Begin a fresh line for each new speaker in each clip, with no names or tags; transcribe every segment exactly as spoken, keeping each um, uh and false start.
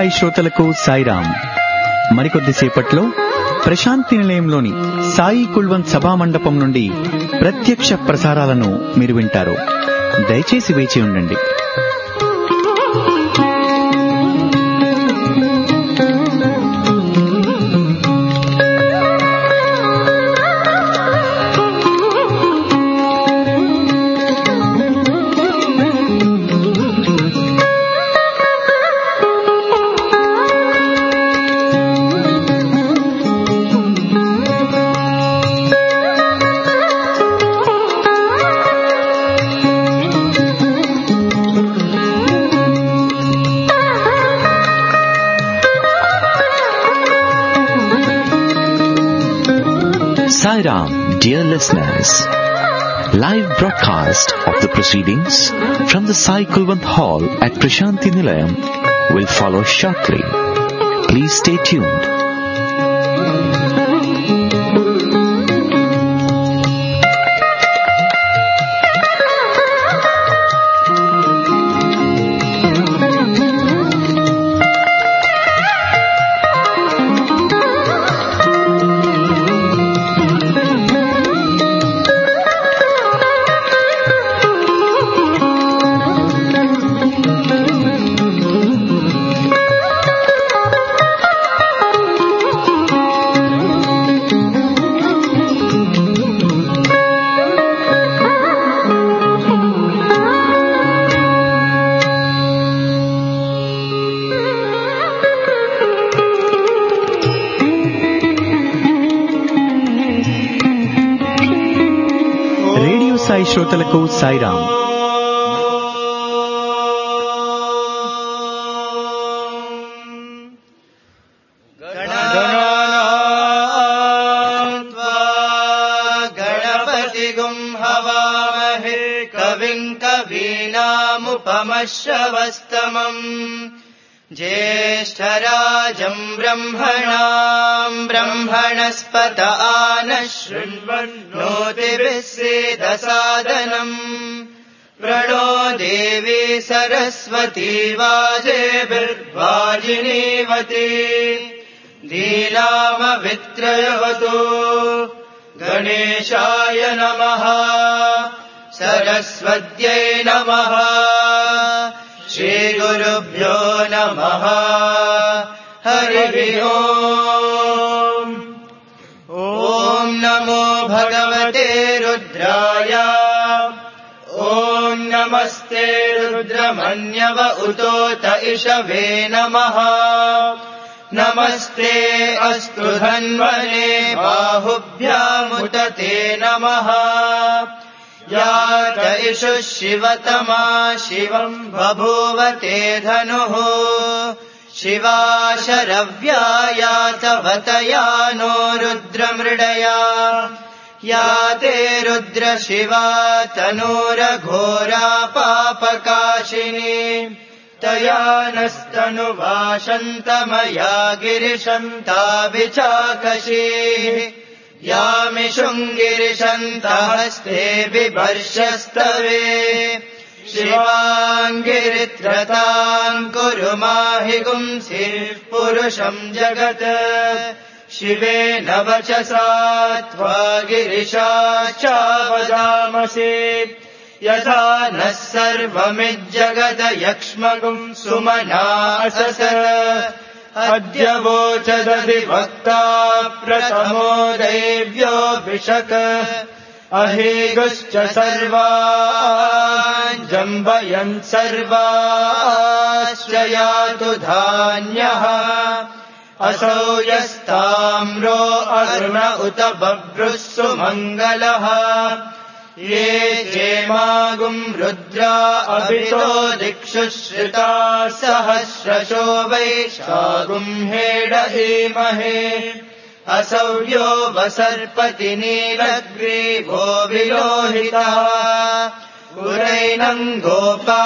సాయి శ్రోతలకు సాయిరాం. మరికొద్ది సేపట్లో ప్రశాంతి నిలయంలోని సాయి కుల్వంత్ సభా మండపం నుండి ప్రత్యక్ష ప్రసారాలను మీరు వింటారు. దయచేసి వేచి ఉండండి.
Sairam, dear listeners, live broadcast of the proceedings from the Sai Kulwant Hall at Prashanti Nilayam will follow shortly. Please stay tuned. Sai శ్రోతలకు సాయిరాం.
గణపతిగుం హవామహే కవిం కవీనాముపమశ్రవస్తమం జ్యేష్ఠరాజం బ్రహ్మణాం బ్రహ్మణస్పత ఆనః శృణ్వన్నోతిభిः सीदसादनम् प्रणो देवी सरस्वती वाजेभिर्वाजिनीवती धीनामवित्रयवतु गणेशाय नमः सरस्वत्यै नमः श्रीगुरुभ्यो नमः हरिः ओम्. ॐ नमो भगवते रुद्राय ॐ नमस्ते रुद्रमन्यव उतोत इषवे नमः नमस्ते अस्तु धन्वने बाहुभ्यामुत ते नमः या त इषुः शिवतमा शिवम् बभूव ते धनुः शिवा शरव्या या तवतया नो रुद्रमृडया या ते रुद्र शिवा तनूरघोरा पापकाशिनी तया नस्तनुवाशन्तमया गिरिशन्ता विचाकशीः यामिषुङ्गिरिशन्तहस्ते बिभर्षस्तवे शिवाङ्गिरित्रताम् कुरु माहि गुंसिः पुरुषम् जगत् शिवेन वचसा त्वा गिरिशाचावदामसि यथा नः सर्वमिज्जगद यक्ष्मगुम् सुमना अससत् अद्य वोचदधिवक्ता प्रथमो दैव्यो भिषक् अहेगुश्च सर्वान् जम्बयन् सर्वाश्च यातु धान्यः असौ यस्ताम्रो अरुण उत बभ्रुः सुमङ्गलः ये चेमागुम् रुद्रा अभितो दिक्षु श्रिता सहस्रशो वैशागुम् हेडहीमहे असौ यो वसर्पति नीलग्रीवो विलोहितः उरैनम् गोपा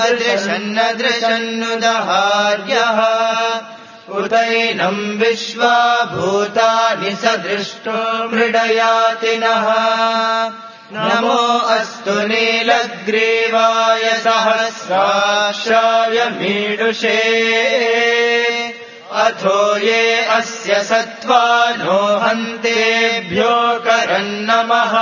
अदृशन्नदृशन्नुदहार्यः उतैनम् विश्वा भूतानि सदृष्टो मृडयातिनः नमो अस्तु नीलग्रीवाय सहस्राक्षाय मीडुषे अथो ये अस्य सत्त्वानो हन्तेभ्यो करन्नमः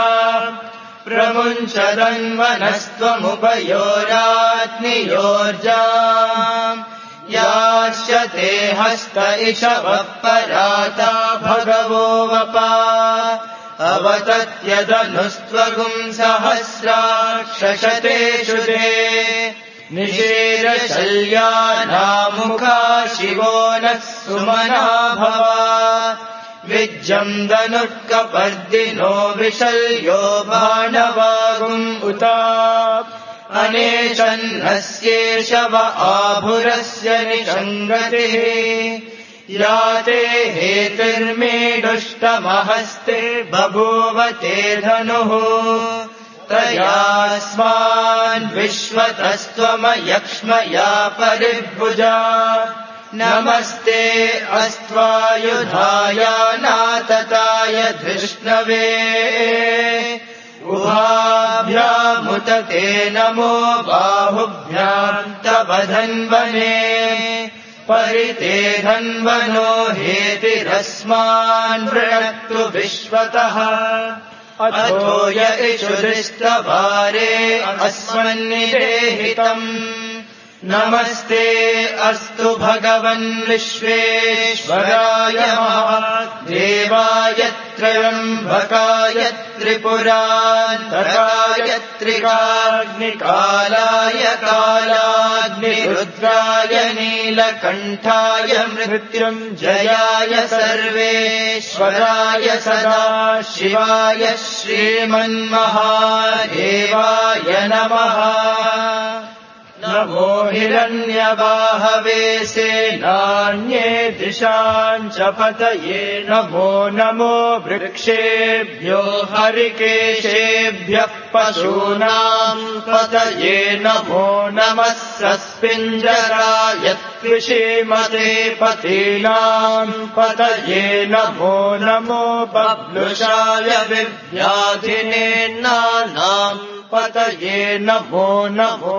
प्रमुञ्चदन्वनस्त्वमुभयोराग्नियोर्जाम् याश्च ते हस्त इषवः पराता भगवो वपा अवतत्यदनुस्त्वगुम् सहस्राक्षशतेषु ते निषेरशल्यानामुखा शिवो नः सुमना भवा विज्जम् दनुर्कपर्दिनो विशल्यो भाणवागुम् उता अनेशन्नस्येषव आभुरस्य निषङ्गतिः याते हेतिर्मीडुष्टमहस्ते बभूव ते धनुः तयास्मान् विश्वतस्त्वमयक्ष्मया परिभुजा नमस्ते अस्त्वायुधाय नातताय धृष्णवे उभाभ्यामुत ते नमो बाहुभ्याम् तव धन्वने परिते धन्वनो हेतिरस्मान् वृणक्तु विश्वतः अथो य इषुदृष्टवारे अस्मन्निदेहितम् नमस्ते अस्तु भगवन् विश्वेश्वराय महादेवाय त्र्यम्बकाय त्रिपुरान्तकाय त्रिकाग्निकालाय कालाग्निरुद्राय नीलकण्ठाय मृत्युञ्जयाय सर्वेश्वराय सदाशिवाय श्रीमन्महादेवाय नमः नमो हिरण्यबाहवे सेनान्ये दिशाम् च पतये नमो नमो वृक्षेभ्यो हरिकेशेभ्यः पशूनाम् पतये नमो नमः सस्पिञ्जराय त्विषीमते पतीनाम् पतये नमो नमो बब्लुषाय विव्याधिनेन्नानाम् पतये नमो नमो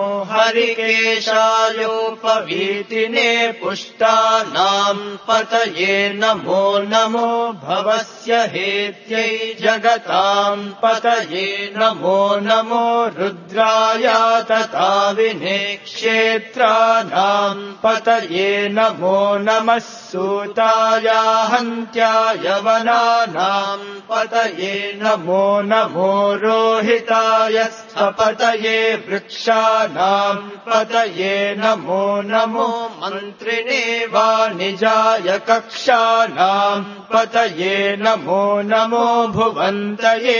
हरिकेशायोपवीतिने पुष्टानाम् पतये नमो नमो भवस्य हेत्यै जगताम् पतये नमो नमो रुद्राय तताविने क्षेत्राणाम् पतये नमो नमः सूताय हन्त्याय वनानाम् पतये नमो नमो रोहिताय पतये वृक्षाणाम् पतये नमो नमो मन्त्रिणे वाणिजाय कक्षाणाम् पतये नमो नमो भुवन्तये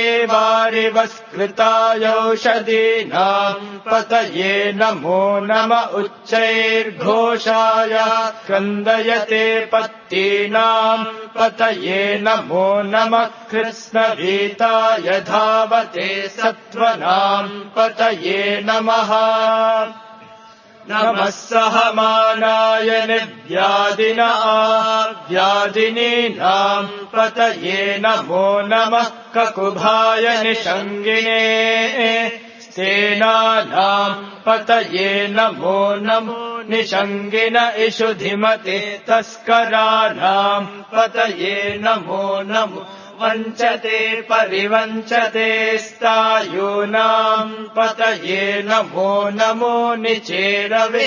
वारिवस्कृतायौषधीनाम् पतये नमो नम उच्चैर्घोषाय क्रन्दयते पत्तीनाम् पतये नमो नमः कृष्णवीताय धावते सत्त्वनाम् पतये नमः नमः सहमानाय निर्व्याधिना व्याधिनीनाम् पतये नमो नमः ककुभाय निषङ्गिने सेनानाम् पतये नमो नमो निषङ्गिन इषुधिमते तस्कराणाम् पतये नमो नमो वञ्चते परिवञ्चते स्तायूनाम् पतये नमो नमो निचेरवे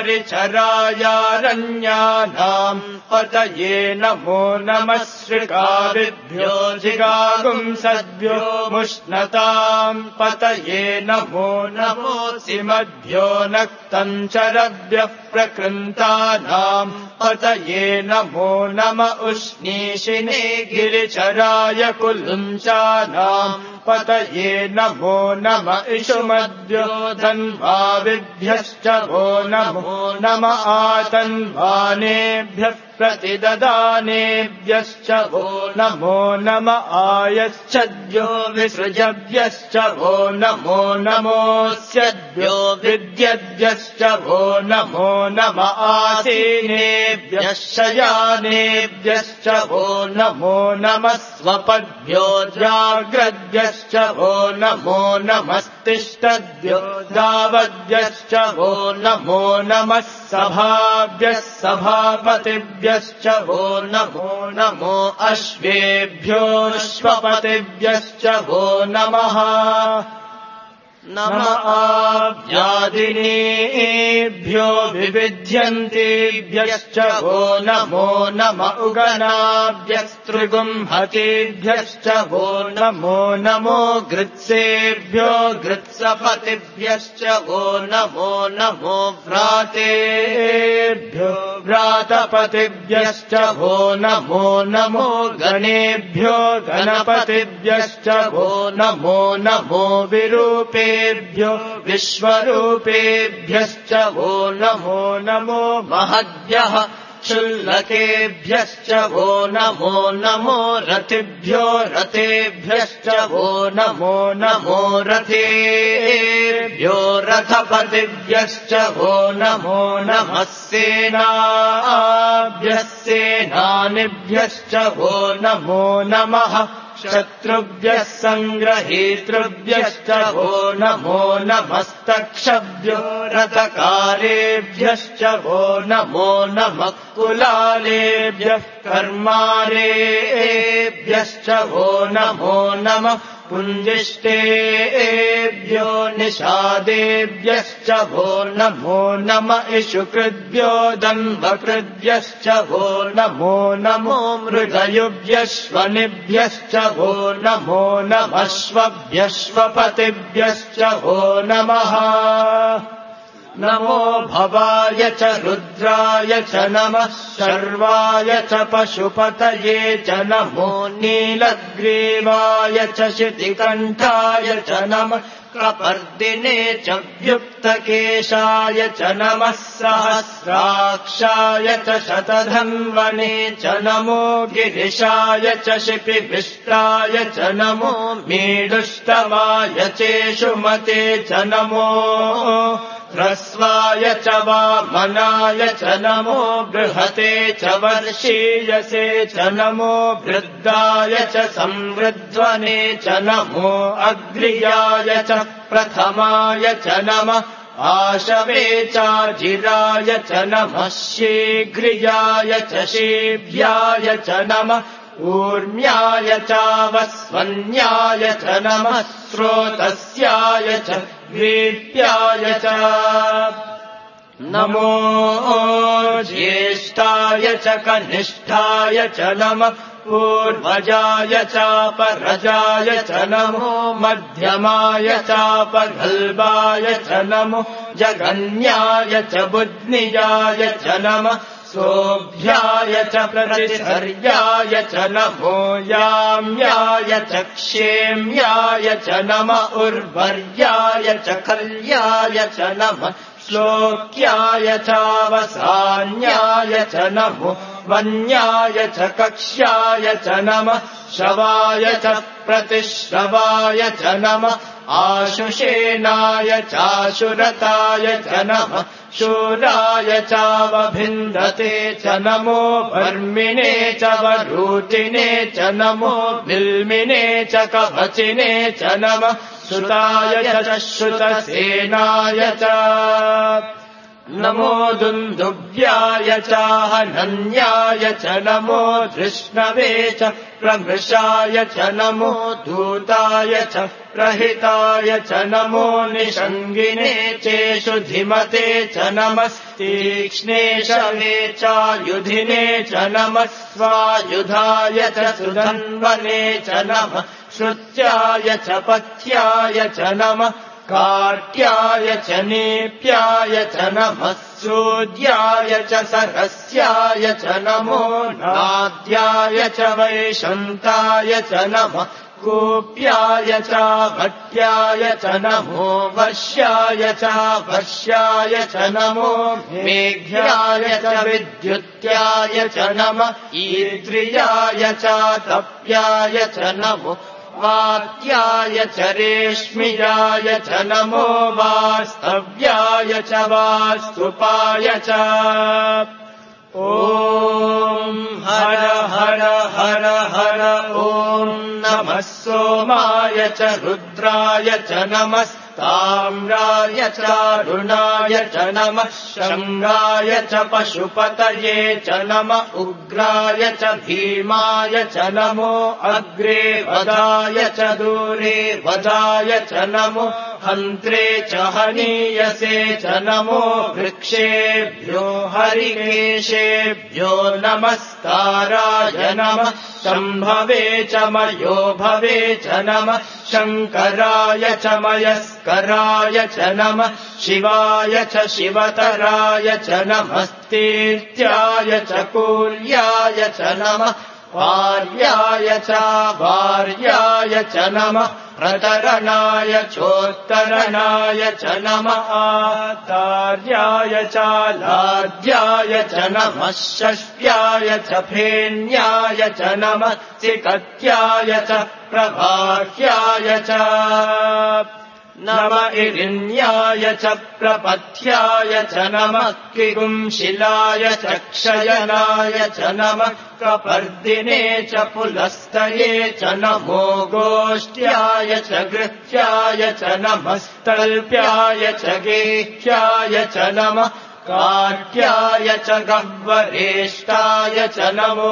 परिचरायारण्यानाम् पतये नमो नमः श्रृगादिभ्यो जिगागुंसद्भ्यो मुष्णताम् पतये नमो नमो सिमद्भ्यो नक्तञ्चरभ्यः प्रकृन्तानाम् पतये नमो नम उष्णीषिने गिरिचराय कुलुञ्चानाम् पतये नमो नम इषुमद्भ्यो धन्वाविभ्यश्च वो नमो नम आतन्वानेभ्यः प्रतिददानेभ्यश्च वो नमो नम आयच्छद्भ्यो विसृजभ्यश्च वो नमो नमोऽस्यद्भ्यो विद्यद्भ्यश्च वो नमो नम आसीनेभ्यः शयानेभ्यश्च वो नमो नमः स्वपद्भ्यो जाग्रद्भ्यश्च वो नमो नमस्तिष्ठद्भ्यो दावद्भ्यश्च वो नमो नमः सभाभ्यः सभापतिभ्यश्च वो नमो नमो अश्वेभ्योऽश्वपतिभ्यश्च वो नमः नम आभ्यादिनेभ्यो विविध्यन्तेभ्यश्च वो नमो नम उगनाभ्यस्त्रिगुंहतेभ्यश्च वो नमो नमो गृत्सेभ्यो गृत्सपतिभ्यश्च वो नमो नमो व्रातेभ्यो व्रातपतिभ्यश्च वो नमो नमो गणेभ्यो गणपतिभ्यश्च वो नमो नमो विरूपे विश्वरूपेभ्यश्च वो नमो नमो महद्भ्यः क्षुल्लकेभ्यश्च वो नमो नमो रथिभ्यो रथेभ्यश्च वो नमो नमो रथेभ्यो रथपतिभ्यश्च वो नमो नमः सेनाभ्यः सेनानिभ्यश्च वो नमो नमः शत्रुभ्यः सङ्ग्रहीतृभ्यश्च वो नमो नमस्तक्षभ्यो रथकारेभ्यश्च वो नमो नमः कुलालेभ्यः कर्मारेभ्यश्च वो नमो नमः पुञ्जिष्टेभ्यो निषादेभ्यश्च वो नमो नम इषुकृद्भ्यो दम्भकृद्भ्यश्च वो नमो नमो मृगयुभ्यश्वनिभ्यश्च वो नमो नमश्वभ्यश्वपतिभ्यश्च वो नमः नमो भवाय च रुद्राय च नमः शर्वाय च पशुपतये च नमो नीलग्रीवाय च शितिकण्ठाय च नमः कपर्दिने च व्युक्तकेशाय च नमः सहस्राक्षाय च शतधन्वने च नमो गिरिशाय च शिपिविष्टाय च नमो मीडुष्टवाय चेषुमते च नमो ह्रस्वाय च वामनाय च नमो बृहते च वर्षीयसे च नमो वृद्धाय च संवृध्वने च नमो अग्र्याय च प्रथमाय च नमः आशवे चाजिराय च नमः शीघ्रियाय च शीभ्याय च नमः ऊर्म्याय चावस्वन्याय च नमः स्रोतस्याय च वीप्याय च नमो ज्येष्ठाय च कनिष्ठाय च नमः पूर्वजाय चापरजाय च नमो मध्यमाय चापगल्भाय च नमो जगन्याय च बुध्निजाय च नमः सोऽभ्याय च प्रतिसर्याय च नमो याम्याय च क्षेम्याय च नम उर्वर्याय च खल्याय च नमः श्लोक्याय चावसान्याय च नमो वन्याय च कक्ष्याय च नमः श्रवाय च प्रतिश्रवाय च नमः आशुषेणाय चाशुरताय च नमः शूराय चावभिन्दते च नमो वर्मिणे च वरूचिने च नमो बिल्मिने च कवचिने च नमः श्रुताय च श्रुतसेनाय च नमो दुन्दुभ्याय चाहनन्याय च नमो धृष्णवे च प्रमृषाय च नमो दूताय च प्रहिताय च नमो निषङ्गिने चेषु धिमते च नमस्तीक्ष्णे शवे चायुधिने च नमः स्वायुधाय च सुधन्वने च नमः श्रुत्याय च पथ्याय च नमः कार्त्याय च नेप्याय च नमः सूर्याय च सरस्याय च नमो नाद्याय च वैशन्ताय च नमः कूप्याय च भट्याय च नमो वर्ष्याय च वर्ष्याय च नमो मेघ्याय च विद्युत्याय च नमः ईद्रियाय च तप्याय च नमो वात्याय च रेश्मियाय च नमो वास्तव्याय च वास्तुपाय च ॐ हर हर हर हर ॐ नमः सोमाय च रुद्राय च नमस्ताम्राय च अरुणाय च नमः शङ्गाय च पशुपतये च नमः उग्राय च भीमाय च नमो अग्रे वदाय च दूरे वदाय च नमो हन्त्रे च हनीयसे च नमो वृक्षेभ्यो हरिकेशेभ्यो नमस्काराय नमः शम्भवे च मयो भवे च नमः शङ्कराय च मयस्कराय च नमः शिवाय च शिवतराय च नमस्तीर्थ्याय च कूल्याय च नमः वार्याय च वार्याय च नमः प्रतरणाय चोत्तरणाय च नमः आचार्याय च लाड्याय च नमः षष्ट्याय च फेन्याय च नमः चिकत्याय च प्रभाह्याय च नम इरिण्याय च प्रपथ्याय च नमः किगुंशिलाय च क्षयनाय च नमः कपर्दिने च पुलस्तये च नमो गोष्ठ्याय च गृह्याय च नमस्तल्प्याय च गेह्याय च नमः काट्याय च गह्वरेष्टाय च नमो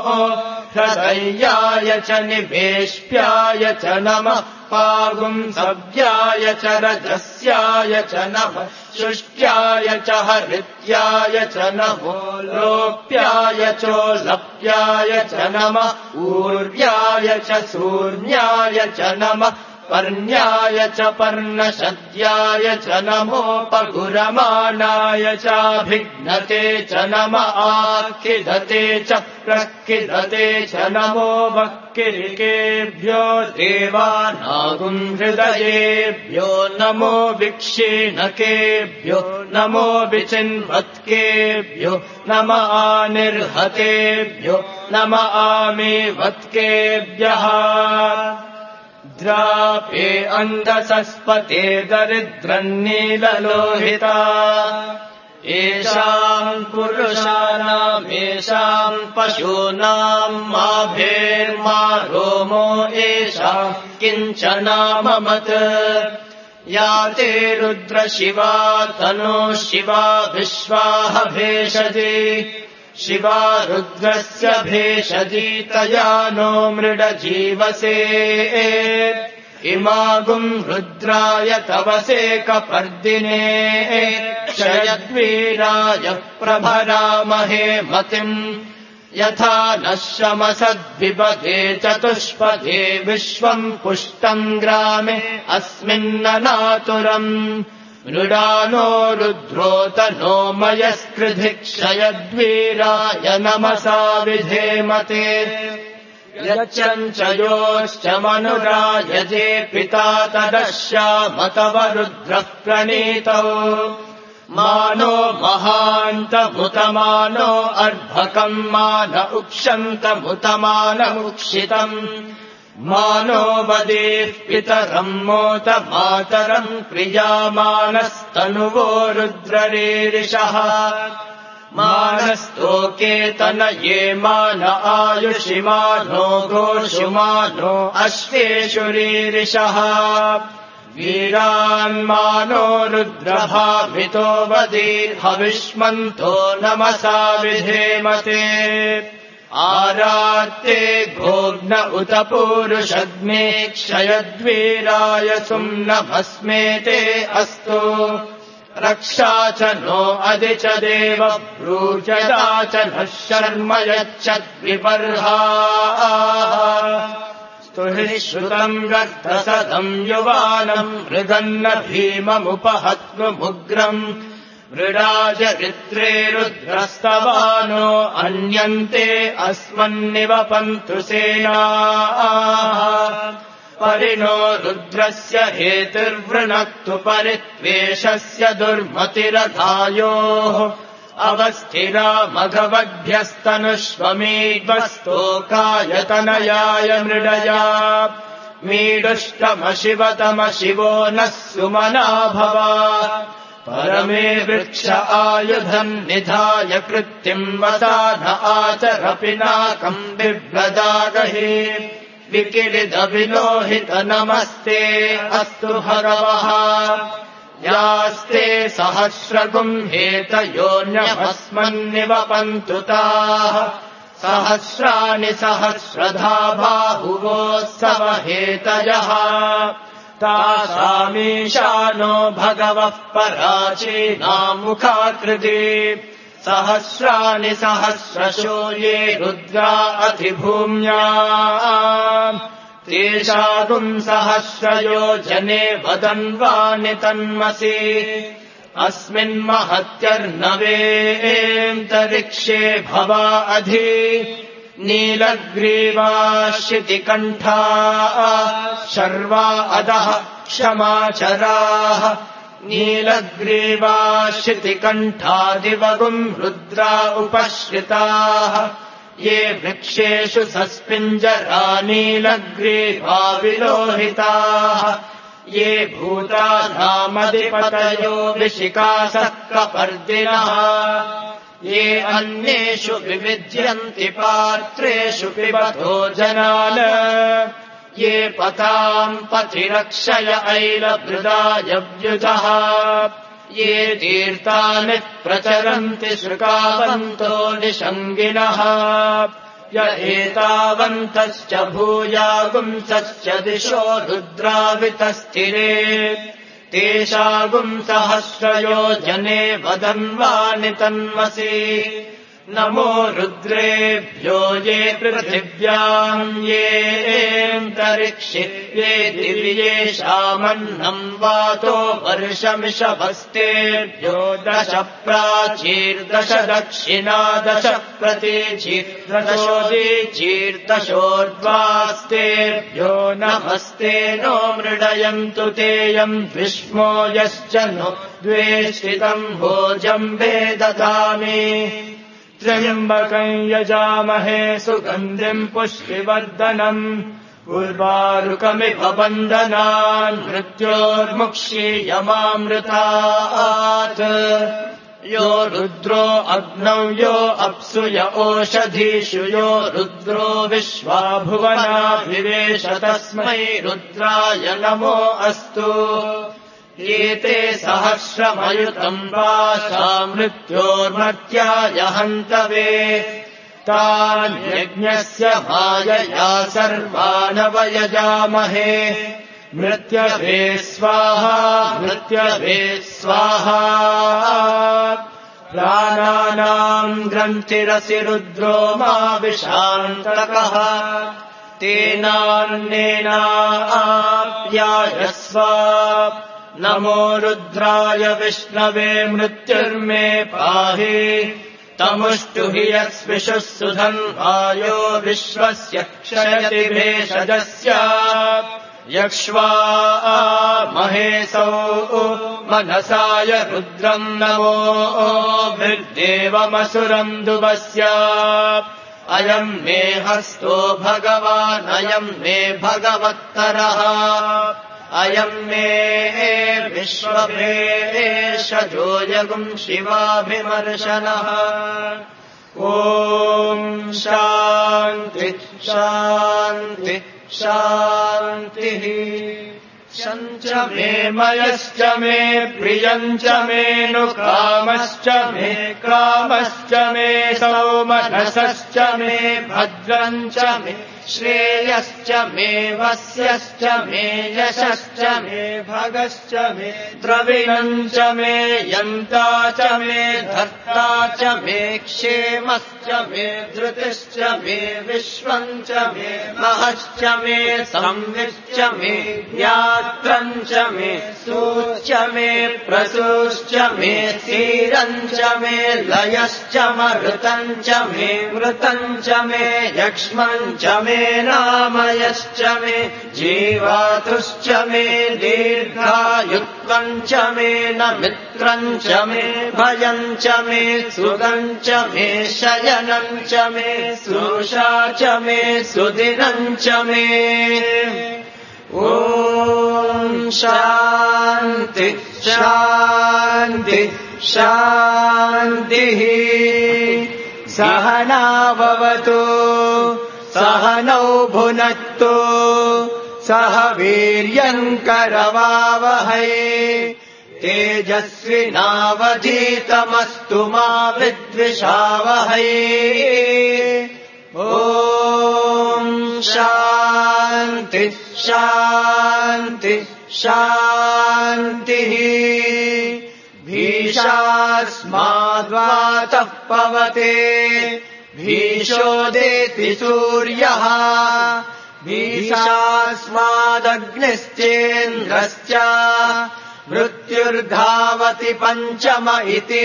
हृदयाय च निवेश्याय च नमः पागुंसव्याय च रजस्याय च नमः शुष्ट्याय च हरित्याय च नमो लोप्याय चोलप्याय च नमः ऊर्व्याय च सूर्ण्याय च नमः पर्ण्याय च पर्णशद्याय च नमो पगुरमाणाय चाभिघ्नते च नमः आखिदते च प्रखिदते च नमो वक्किरिकेभ्यो देवानागुं हृदयेभ्यो नमो विक्षीणकेभ्यो नमो विचिन्वत्केभ्यो नम आनिर्हतेभ्यो नम आमेवत्केभ्यः द्रापे अन्धसस्पते दरिद्रन्नीललोहिता येषाम् पुरुषाणाम् येषाम् पशूनाम् माभेर्मा रोमो येषाम् किञ्चनाममत् या ते रुद्रशिवा तनो शिवा विश्वाह भेषजे शिवा रुद्रस्य भेषजी तया नो मृड जीवसे इमागुम् रुद्राय तवसे कपर्दिने क्षयद्वीराय प्रभरामहे मतिम् यथा नः शमसद्विपदे चतुष्पदे विश्वम् पुष्टम् ग्रामे अस्मिन्ननातुरम् मृडानो रुद्रोतनो मयस्कृधिक्षयद्वीराय नमसा विधेमते यच्चञ्चयोश्च मनुरायजे पिता तदश्यामतव रुद्रः प्रणीतौ मानो महान्तमुतमानो अर्भकम् मान उक्षन्तमुतमानमुक्षितम् मानो वदेः पितरम् मोत मातरम् प्रियामानस्तनुवो रुद्ररीरिषः मानस्तोके तनये मान आयुषिमानो गोषुमानो अश्वेषु रीरिषः वीरान्मानो रुद्रभाभितो वदीर्हविष्मन्तो नमसा विधेमते आरात्ते गोग्न उत पूरुषग्ने क्षयद्वीराय सुम्नभस्मेते अस्तु रक्षा च नो अधि च देव ब्रूचदा च नः शर्म यच्छद्विपर्हाः स्तुहि श्रुतम् रक्तसदम् युवानम् मृगन्न भीममुपहत्नुमुग्रम् मृडाजरित्रे रुद्रस्तवानो अन्यन्ते अस्मन्निवपन्तु सेनाः परिणो रुद्रस्य हेतिर्वृणक्तु परित्वेषस्य दुर्मतिरधायोः अवस्थिरा मघवभ्यस्तनुष्वमीड्वस्तोकायतनयाय मृडया मीडुष्टमशिवतमशिवो नः सुमना भवा परमे वृक्ष आयुधम् निधाय कृत्तिम् वसाध आचर पिनाकम् बिभ्रदागहि विकिलिदविलोहित नमस्ते अस्तु भगवः यास्ते सहस्रगुम् हेतयोऽन्यभस्मन्निवपन्तु ताः सहस्राणि सहस्रधा बाहुवोऽस्सव हेतयः तासामीशानो भगवः पराचीनामुखाकृति सहस्राणि सहस्रशो ये रुद्रा अधिभूम्या तेषागुम् सहस्रयो जने वदन्वानि तन्मसि अस्मिन्महत्यर्नवेऽन्तरिक्षे भवा अधि नीलग्रीवा शितिकण्ठा शर्वा अधः क्षमाचराः नीलग्रीवा शितिकण्ठादिवगुम् रुद्रा उपश्रिताः ये वृक्षेषु सस्पिञ्जरा नीलग्रीवा विलोहिताः ये भूतानामधिपतयो विशिखासः कपर्दिनः ये अन्येषु विविध्यन्ति पात्रेषु पिबतो जनान् ये पताम् पथिरक्षय ऐलभृदायव्युधः ये तीर्थानि प्रचरन्ति श्रुकावन्तो निषङ्गिनः य एतावन्तश्च भूयागुंसश्च दिशो रुद्रावितस्थिरे तेषागुम् सहस्रयो जने वदन्वानि तन्मसि नमो रुद्रेभ्यो ये पृथिव्याम् येऽन्तरिक्षे ये दिव्येषामन्नम् वातो वर्षमिषभस्तेभ्यो दश प्राचीर्दश दक्षिणा दश प्रतीचीर्दशोदीचीर्दशोर्ध्वास्तेभ्यो नमस्ते नो मृडयन्तु तेयम् विष्मो यश्च नो द्वेष्टितम् भोजम्बे ददामि त्र्यम्बकम् यजामहे सुगन्धिम् पुष्टिवर्धनम् उर्वारुकमिव बन्धनान् मृत्योर्मुक्षीयमामृतात् यो रुद्रो अग्नौ यो अप्सु य ओषधीषु यो रुद्रो विश्वा भुवनाभिवेश तस्मै रुद्राय नमो अस्तु एते सहस्रमयुतम् वासा मृत्योर्मर्त्याय हन्तवे तान् यज्ञस्य मायया सर्वानवयजामहे मृत्यवे स्वाहा मृत्यवे स्वाहा प्राणानाम् ग्रन्थिरसि रुद्रो मा विशान्तकः तेनान्नेनाप्यायस्व नमो रुद्राय विष्णवे मृत्युर्मे पाहि तमुष्टुहि यस्विषुः सुधन्वायो विश्वस्य क्षयति भेषजस्य यक्ष्वा महेशौ मनसाय रुद्रम् नमो भृद्देवमसुरम् दुवस्य अयम् मे हस्तो भगवान् अयम् मे भगवत्तरः अयम् मे विश्वभेषजो यगुम् शिवाभिमर्शनः ॐ शान्ति शान्ति शान्तिः शञ्च मे मयश्च मे प्रियञ्च मे नु कामश्च मे कामश्च मे सौमनसश्च मे भद्रञ्च मे श्रेयश्च मे वस्यश्च मे यशश्च मे भगश्च मे द्रविणम् च मे यन्ता च मे धर्ता च मे क्षेमश्च मे धृतिश्च मे विश्वम् च मे महश्च मे संविच्च मे ज्ञात्रम् च मे सूच्च मे प्रसूश्च मे स्थिरम् च मे लयश्च मरुतम् च मे मृतम् च मे यक्ष्मम् च मे नामयश्च मे जीवातुश्च मे दीर्घायुत्वम् च मे न मित्रम् च मे भयम् च मे सुगम् च मे शयनम् च मे सुषा च मे सुदिनम् च मे ॐ शान्ति शान्ति शान्तिः सहना भवतु सहनौ भुनक्तु सह वीर्यम् करवावहै तेजस्विनावधीतमस्तु मा विद्विषावहै ॐ शान्ति शान्ति शान्तिः भीषास्माद्वातः पवते भीषोदेति सूर्यः भीषास्मादग्निश्चेन्द्रश्च मृत्युर्धावति पञ्चम इति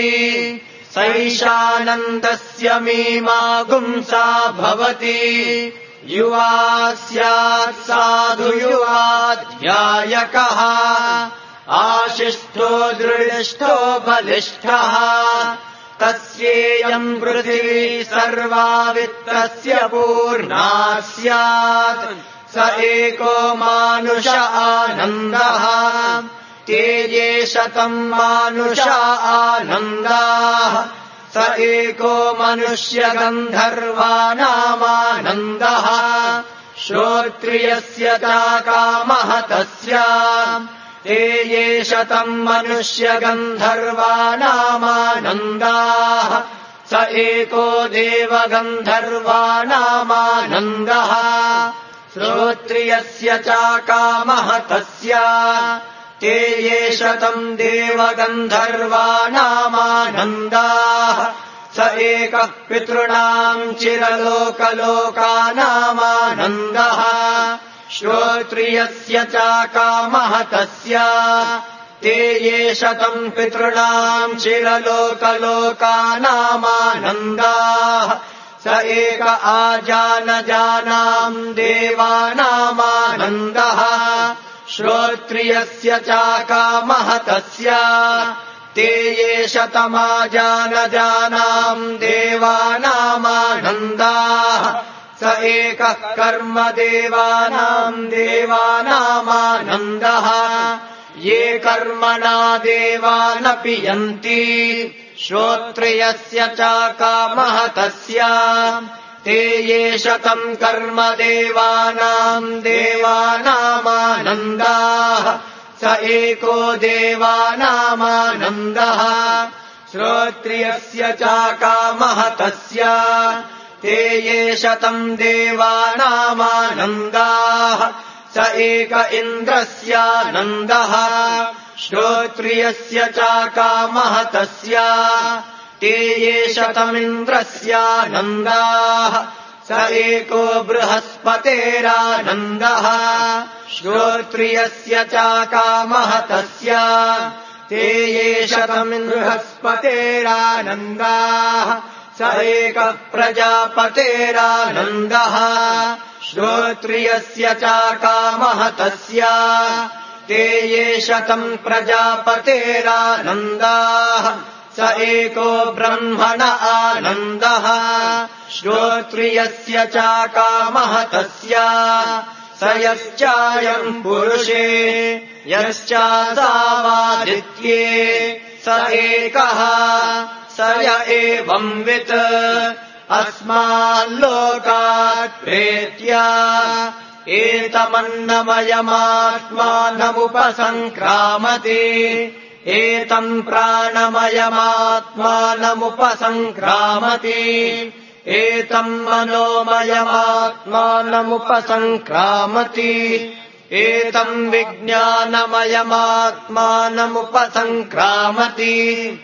सैषानन्दस्य मीमागुंसा भवति युवा स्यात् साधु युवाध्यायकः आशिष्ठो दृढिष्ठो बलिष्ठः तस्येयम् पृथिवी सर्वा वित्तस्य पूर्णा स्यात् स एको मानुष आनन्दः ते ये शतम् मानुष आनन्दाः स एको मनुष्य गन्धर्वानामानन्दः श्रोत्रियस्य चाकामः तस्य ते ये शतम् मनुष्य गन्धर्वानामानन्दाः स एको देव गन्धर्वानामानन्दः श्रोत्रियस्य चाकामः तस्य ते ये शतम् देव गन्धर्वानामानन्दाः स एकः पितॄणाम् चिरलोकलोकानामानन्दः श्रोत्रियस्य चाकामः तस्य ते ये शतम् पितॄणाम् चिरलोकलोकानामानन्दाः स एक आजानजानाम् देवानामानन्दः श्रोत्रियस्य चाकामः तस्य ते ये शतमाजानजानाम् देवानामानन्दाः स एकः कर्म देवानाम् देवानामानन्दः ये कर्मणा देवानपि यन्ति श्रोत्रियस्य चाकामः तस्य ते ये शतम् कर्म देवानाम् देवानामानन्दाः स एको देवानामानन्दः श्रोत्रियस्य चाकामः तस्य ते ये शतम् देवानामानन्दाः स एक इन्द्रस्यानन्दः श्रोत्रियस्य चाकामः तस्य ते ये शतमिन्द्रस्यानन्दाः स एको बृहस्पतेरानन्दः श्रोत्रियस्य चाकामः तस्य ते ये शतमिन्द्रहस्पतेरानन्दाः स एकः प्रजापतेरानन्दः श्रोत्रियस्य चाकामः तस्य ते ये शतम् प्रजापतेरानन्दाः स एको ब्रह्मण आनन्दः श्रोत्रियस्य चाकामः तस्य स यश्चायम् पुरुषे यश्चासावादित्ये स एकः स य एवंवित् अस्माल्लोकात् प्रेत्य एतमन्नमयमात्मानमुपसङ्क्रामति एतम् प्राणमयमात्मानमुपसङ्क्रामति एतम् मनोमयमात्मानमुपसङ्क्रामति एतम् विज्ञानमयमात्मानमुपसङ्क्रामति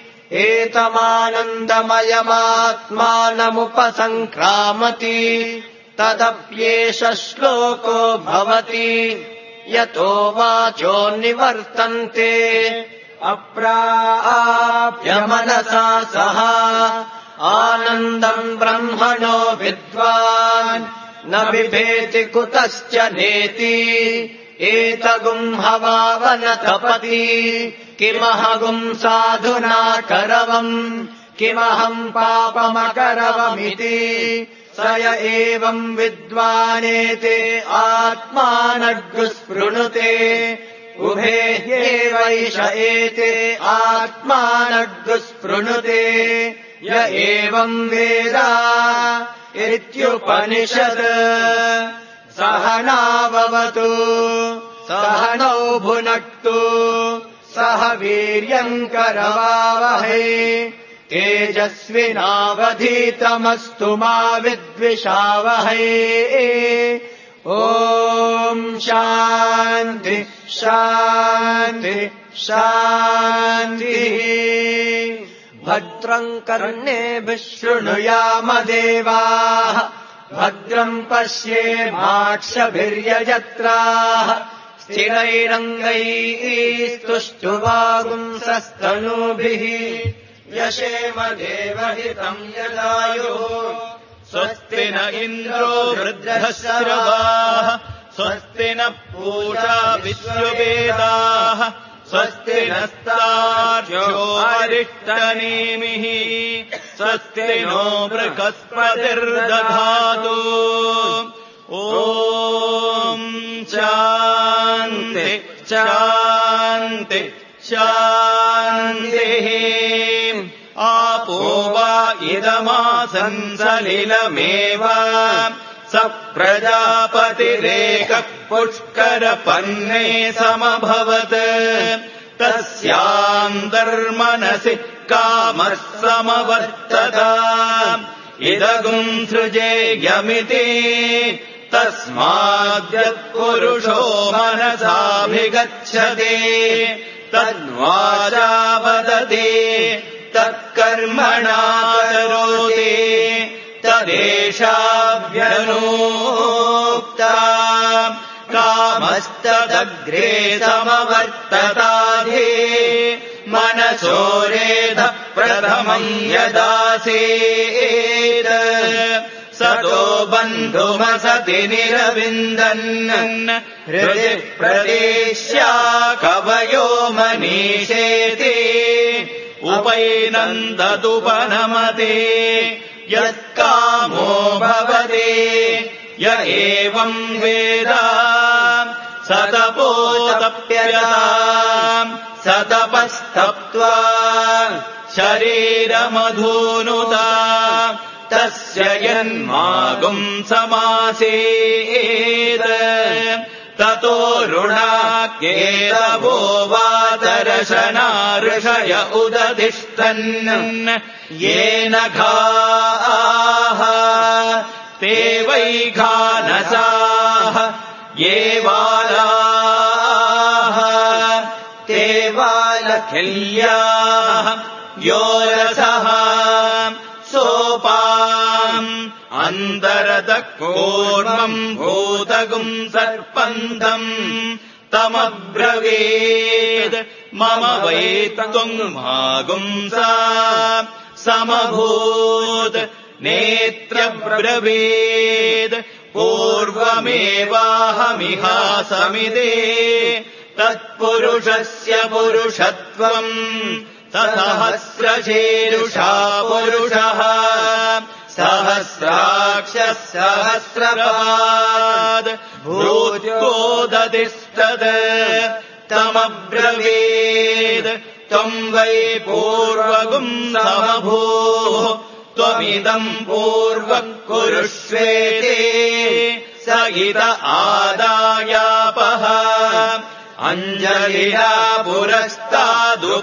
एतमानन्दमयमात्मानमुपसङ्क्रामति तदप्येष श्लोको भवति यतो वाचो निवर्तन्ते अप्राप्य मनसा सह आनन्दम् ब्रह्मणो विद्वान् न बिभेति कुतश्च नेति एतगुम् हवावन तपति किमहगुम् साधुना करवम् किमहम् पापमकरवमिति स य एवम् विद्वानेते आत्मानग्स्पृणुते उभे ह्येवैष एते आत्मानग्स्पृणुते य एवम् वेद इत्युपनिषत् सहनाववतु सहनौ भुनक्तु सह वीर्यम् करवावहै तेजस्विनावधीतमस्तु मा विद्विषावहै ॐ शान्ति शान्ति शान्तिः भद्रम् कर्णेभिः शृणुयाम देवाः भद्रम् पश्येमाक्षभिर्यजत्राः स्थिरैरङ्गैः स्तुष्टुवागुंसस्तनूभिः यशेम देवहितम् यदायुः स्वस्ति न इन्द्रो वृद्धश्रवाः स्वस्ति न पूषा विश्ववेदाः स्वस्ति नस्तार्क्ष्यो अरिष्टनेमिः स्वस्ति नो बृहस्पतिर्दधातु ॐ शान्ति शान्ति शान्तिः आपो वा इदमासन् सलिलमेव स प्रजापतिरेकः पुष्करपन्ने समभवत् तस्यान्तर्मनसि कामः समवर्तत इदगुम् सृजेयमिति तस्माद्यत्पुरुषो मनसाभिगच्छते तद्वाचा वदति तत्कर्मणा करोति तदेशाभ्यनोक्ता कामस्तदग्रे समवर्तताधि मनसोरेधः प्रथमम् यदासीत् सतो बन्धुमसति निरविन्दन् हृदि प्रदेश्या कवयो मनीषेति उपैनन्ददुपनमते यत्कामो भवति य एवम् वेद सतपोतप्यता सतपस्तप्त्वा शरीरमधूनुता तस्य यन्मागुम् समासेत् ततो ऋणाक्येतवो वातरशना ऋषय उदधिष्ठन् येन घाः ते वै घानसाः ये वालाः ते वालखिल्याः यो रसः सोपाम् अन्तरतः कूर्मम् भूतगुम् सर्पन्तम् तमब्रवीत् मम वै त्वङ्मागुंसा समभूत् नेत्यब्रवीत् पूर्वमेवाहमिहासमिदे तत्पुरुषस्य पुरुषत्वम् सहस्रशीरुषा पुरुषः सहस्राक्षः सहस्रपाद भूत्योदतिष्ठत् तमब्रवीत् त्वम् वै पूर्वगुम् समभूः त्वमिदम् पूर्वः कुरुष्वेति स इत आदायापः अञ्जलिना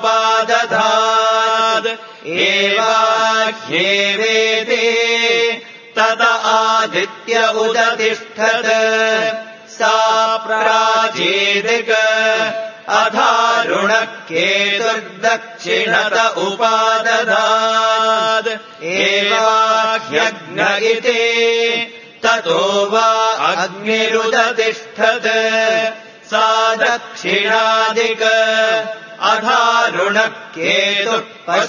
पुरस्तादुपादधात् एवाह्येवेति तत आदित्य उदतिष्ठत् सा प्राचीदिक अधारुणकेतुर्दक्षिणत उपादधात् एवाह्यग्न इति ततो वा अग्निरुदतिष्ठत् सा दक्षिणादिक अधारुणकेतुः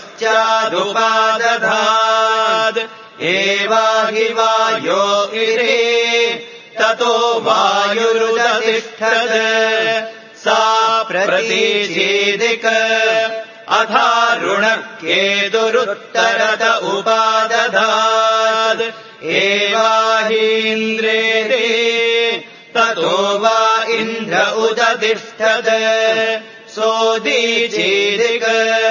पश्चादुपादधात् एवाहि वायो इति ततो वायुरुदतिष्ठत् सा प्रतीचीदिक अधारुणकेतुरुत्तरत उपादधात् एवाहीन्द्रेति ततो वा इन्द्र उदतिष्ठत् सोदीचीदिक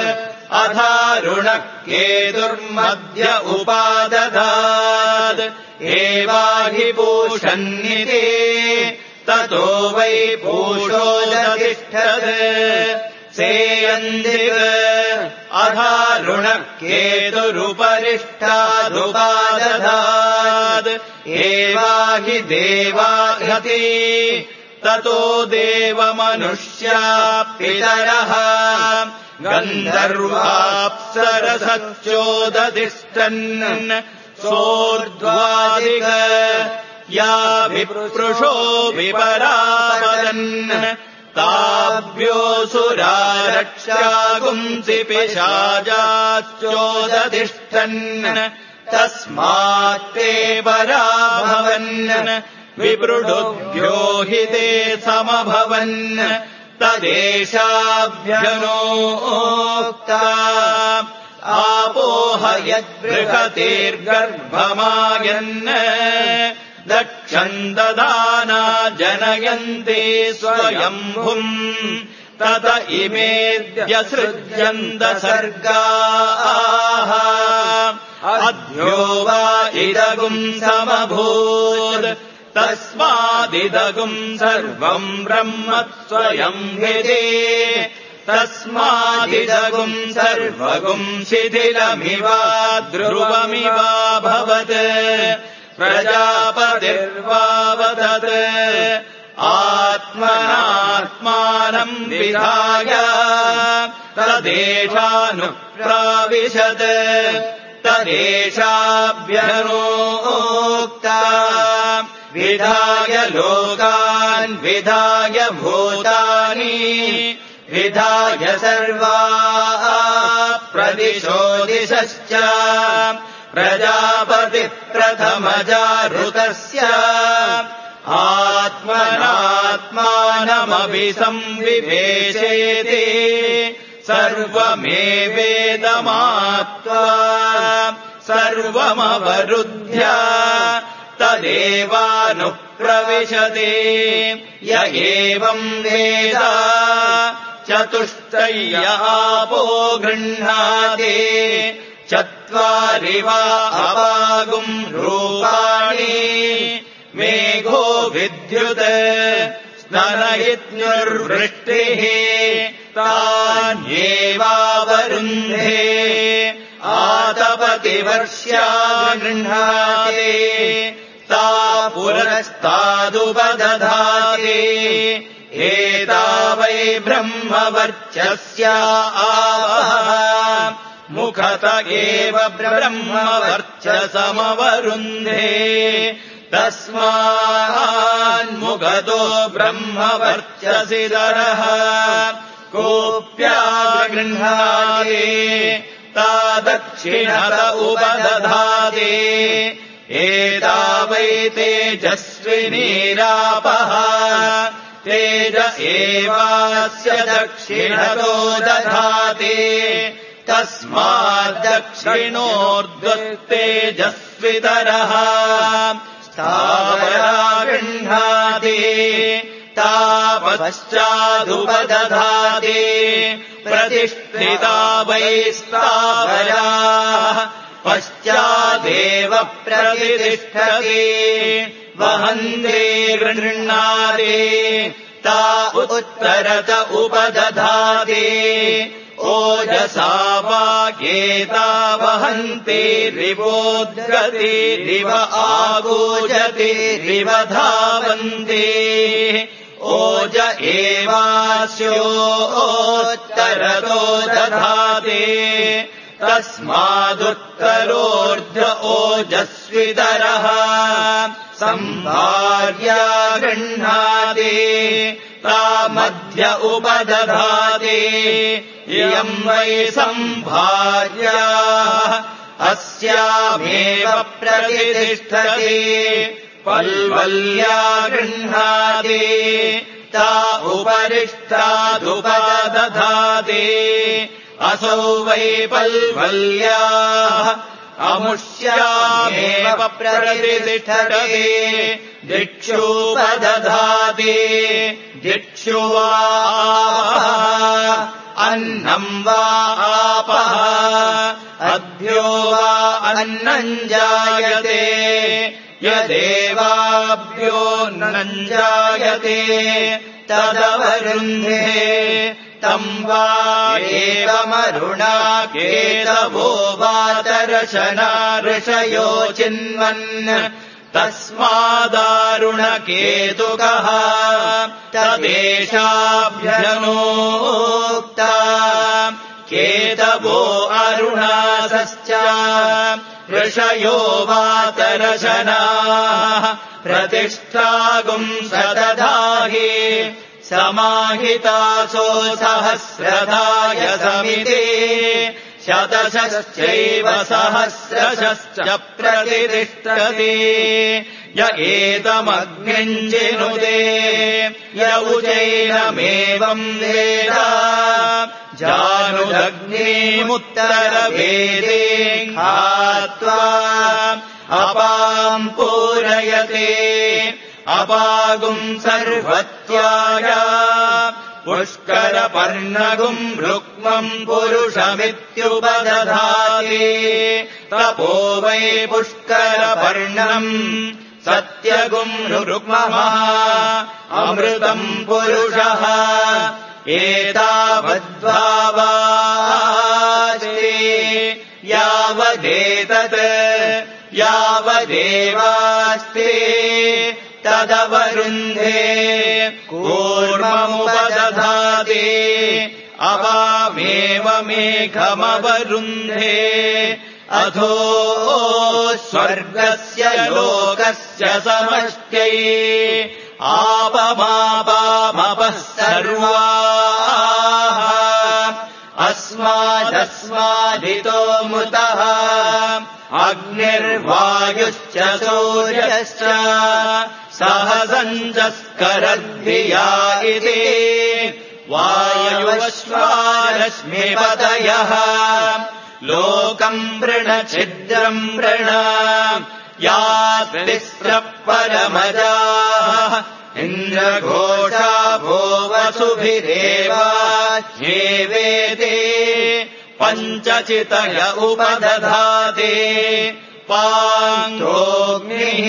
अधारुणकेतुर्मध्य उपादधात् एवाहि पूषन्निति ततो वै पूषोदतिष्ठत् सेयन्दिक अधारुणकेतुरुपरिष्ठादुपादधात् एवाहि देवाहति ततो देवमनुष्या पितरः गन्धर्वाप्सरसच्चोदतिष्ठन् सोर्ध्वादिक या विप्रुषो विपरापदन् ताभ्योऽसुरा रक्षागुंसि पिशाचाश्चोदतिष्ठन् तस्मात्ते पराभवन् विपृढुभ्यो हि ते समभवन् तदेशाभ्यनोक्ता आपोह यद्बृहतेर्गर्भमायन् दक्षम् ददाना जनयन्ते स्वयम्भुम् तत इमेऽद्यसृज्यन्त सर्गाः अध्यो वा इदगुम् समभूत् तस्मादिदगुम् सर्वम् ब्रह्म स्वयम् विदे तस्मादिदगुम् सर्वगुम् शिथिलमिवा ध्रुवमिवाभवत् प्रजापतिर्वावदत् आत्मनात्मानम् विधाय तदेशानुप्राविशत् तदेशाभ्यनोक्ता विधाय लोकान् विधाय भूतानि विधाय सर्वा प्रदिशो दिशश्च प्रजापतिः प्रथमजारुतस्य आत्मनात्मानमभिसंविभेषेति सर्वमेवेदमाप्त्वा सर्वमवरुध्य तदेवानुप्रविशते य एवम् वेद चतुष्टय्य आपो गृह्णाति चत्वारि वा अपागुम् रूपाणि मेघो विद्युत् स्तनयित्युर्वृष्टिः तान्येवावरुन्धे आतपति वर्ष्या गृह्णाति ता पुरस्तादुपदधाति एता वै ब्रह्मवर्चस्या आवः मुखत एव ब्रह्मवर्चसमवरुन्धे तस्मान्मुखतो ब्रह्मवर्चसि दरः कोऽप्यागृह्णाति ता दक्षिणत उपदधाति एता वै तेजस्विनीरापः तेज एवास्य दक्षिणतो दधाति तस्माद्दक्षिणोर्ध्वतेजस्वितरः स्थावरा गृह्णाति ता पश्चादुपदधाति प्रतिष्ठिता वै स्थावराः पश्चादेव प्रतिष्ठति वहन्ते गृह्णाति ता उत्तरत उपदधाति ओजसा वागेता वहन्ति रिवोद्गतिरिव आगोजतिरिव धावन्ति ओज एवास्योत्तरतो दधाति तस्मादुत्तरोर्ध्व ओजस्वितरः संभार्या गृह्णाति तामध्य उपदधाति इयं वै संभार्या अस्यामेव प्रतिष्ठति पल्वल्या गृह्णाति ता उपरिष्टादुपदधाति असौ वै पल्वल्या अमुष्यामेव प्रतिष्ठते दिक्षुपदधाति दिक्षु वा अन्नं वा आपः अद्यो वा अन्नं जायते यदेवाभ्योऽन्नं जायते तदवरुन्धे तं वा एवमरुणा केतवो वातरशना ऋषयो चिन्वन् तस्मादारुणकेतुकः तदेशाभ्यनोक्ता केतवो अरुणासश्च ऋषयो वातरशनाः प्रतिष्ठागुं सदधाहि समाहितासो सहस्रदाय समिते शतशश्चैव सहस्रशश्च प्रतिष्ठते य एतमग्निञ्जिनुते य उचैनमेवं वेद जानुदग्निमुत्तरवेदे खात्वा अपां पूरयते अपागुं सर्वत्याय पुष्करपर्णगुं रुक्मं पुरुषमित्युपदधाति तपो वै पुष्करपर्णम् सत्यगुं रुक्मः अमृतं पुरुषः एतावद्भावास्ते यावदेतत् यावदेवास्ते तदवरुन्धे कूर्ममुपदधाति अवामेव मेघमवरुन्धे अधो स्वर्गस्य लोकस्य समष्ट्यै आपमापामपः सर्वाः अस्मादस्मादितो मृतः अग्निर्वायुश्च सूर्यश्च सहसञ्जस्करद्भिया इति वायुवश्वारश्मिपतयः लोकम् वृण छिद्रम् वृण यास्तिस्रः परमजाः इन्द्रघोषा भो वसुभिरेव ह्येवेते पञ्चचितय उपदधाति पान्थोऽग्निः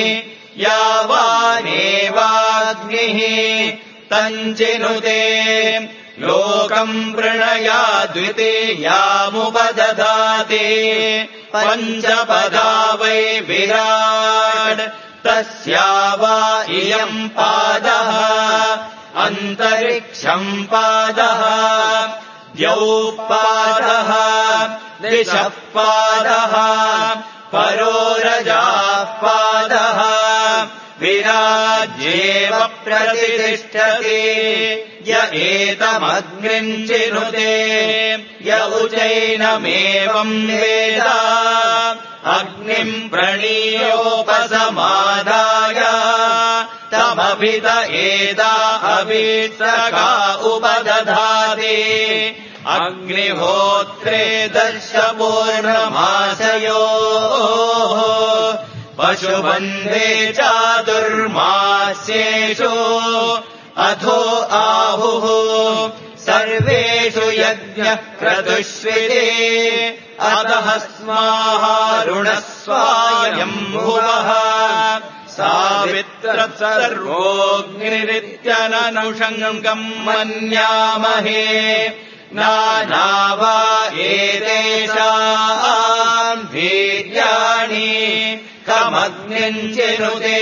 यावानेवाग्निः तञ्चिनुते लोकम् वृणया द्वितीयामुपदधाति पञ्चपदा वै विराट् तस्या वा इयम् पादः अन्तरिक्षम् पादः द्यौः पादः दिशः पादः परोरजाः पादः विराज्येव प्रतिष्ठते य एतमग्निञ्चिनुते य उचैनमेवम् वेद अग्निम् प्रणीयोपसमादाय तमभित एदा अभित्रगा उपदधाति अग्निहोत्रे दर्शपूर्णमासयोः पशुबन्धे चातुर्मास्येषु अथो आहुः सर्वेषु यज्ञः क्रतुष्विते अतः स्माहारुणस्वायम्भुवः सावित्रः सर्वोऽग्निरित्यननुषङ्गम् मन्यामहे नानावा एतेषाम् वीर्याणि कमग्निञ्चिनुते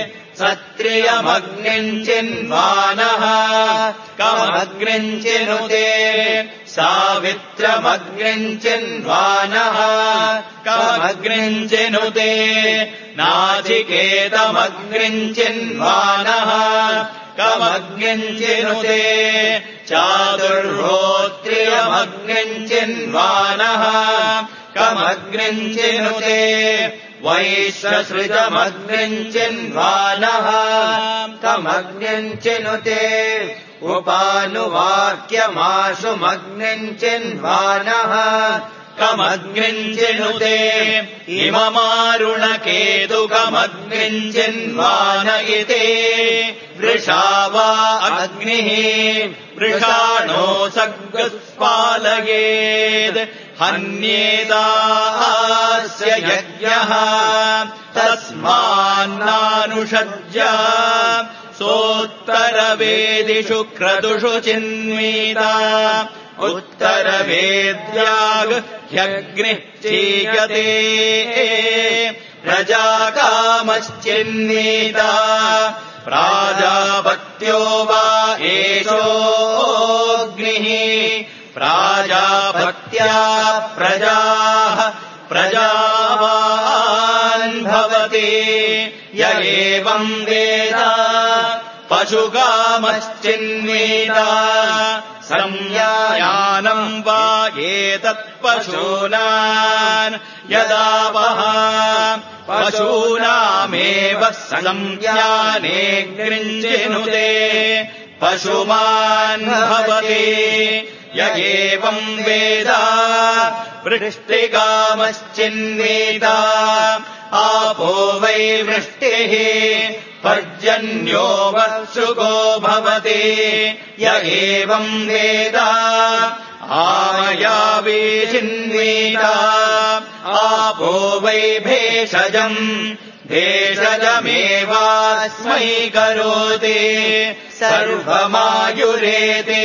सत्रियमग्निञ्चिन्वानः कमग्निञ्चिनुते सावित्रमग्निञ्चिन्वानः कमग्निञ्चिनुते नाचिकेतमग्निञ्चिन्वानः कमग्निञ्चिनुते चातुर्होत्रियमग्निञ्चिन्वानः कमग्निञ्चिनुते वैश्वसृजमग्निञ्चिन्वानः कमग्निञ्चिनुते उपानुवाक्यमाशुमग्निञ्चिन्वानः कमग्निञ्चिनुते इममारुणकेतुकमग्निञ्चिन्वान इति वृषा वा अग्निः वृषाणो सग्स्पालयेद् हन्येतास्य यज्ञः तस्मान्नानुषज्य सोत्तरवेदिषु क्रतुषु चिन्वीता उत्तरवेद्याग्ह्यग्निः चीयते प्रजाकामश्चिन्वीता प्राजापत्यो वा एषोऽग्निः प्राजापत्या प्रजाः प्रजावान् भवति य एवम् वेद पशुकामश्चिन्वीता संज्ञानम् वा एतत्पशूनान् यदावः पशूनामेव संज्ञाने गृञ्जिनुते पशुमान् भवति य एवम् वेद वृष्टिकामश्चिन्वीता आपो वै वृष्टिः पर्जन्यो वर्षुको भवति य एवम् वेद आमयावी चिन्वीता आपो वै भेषजम् भेषजमेवास्मै करोति सर्वमायुरेति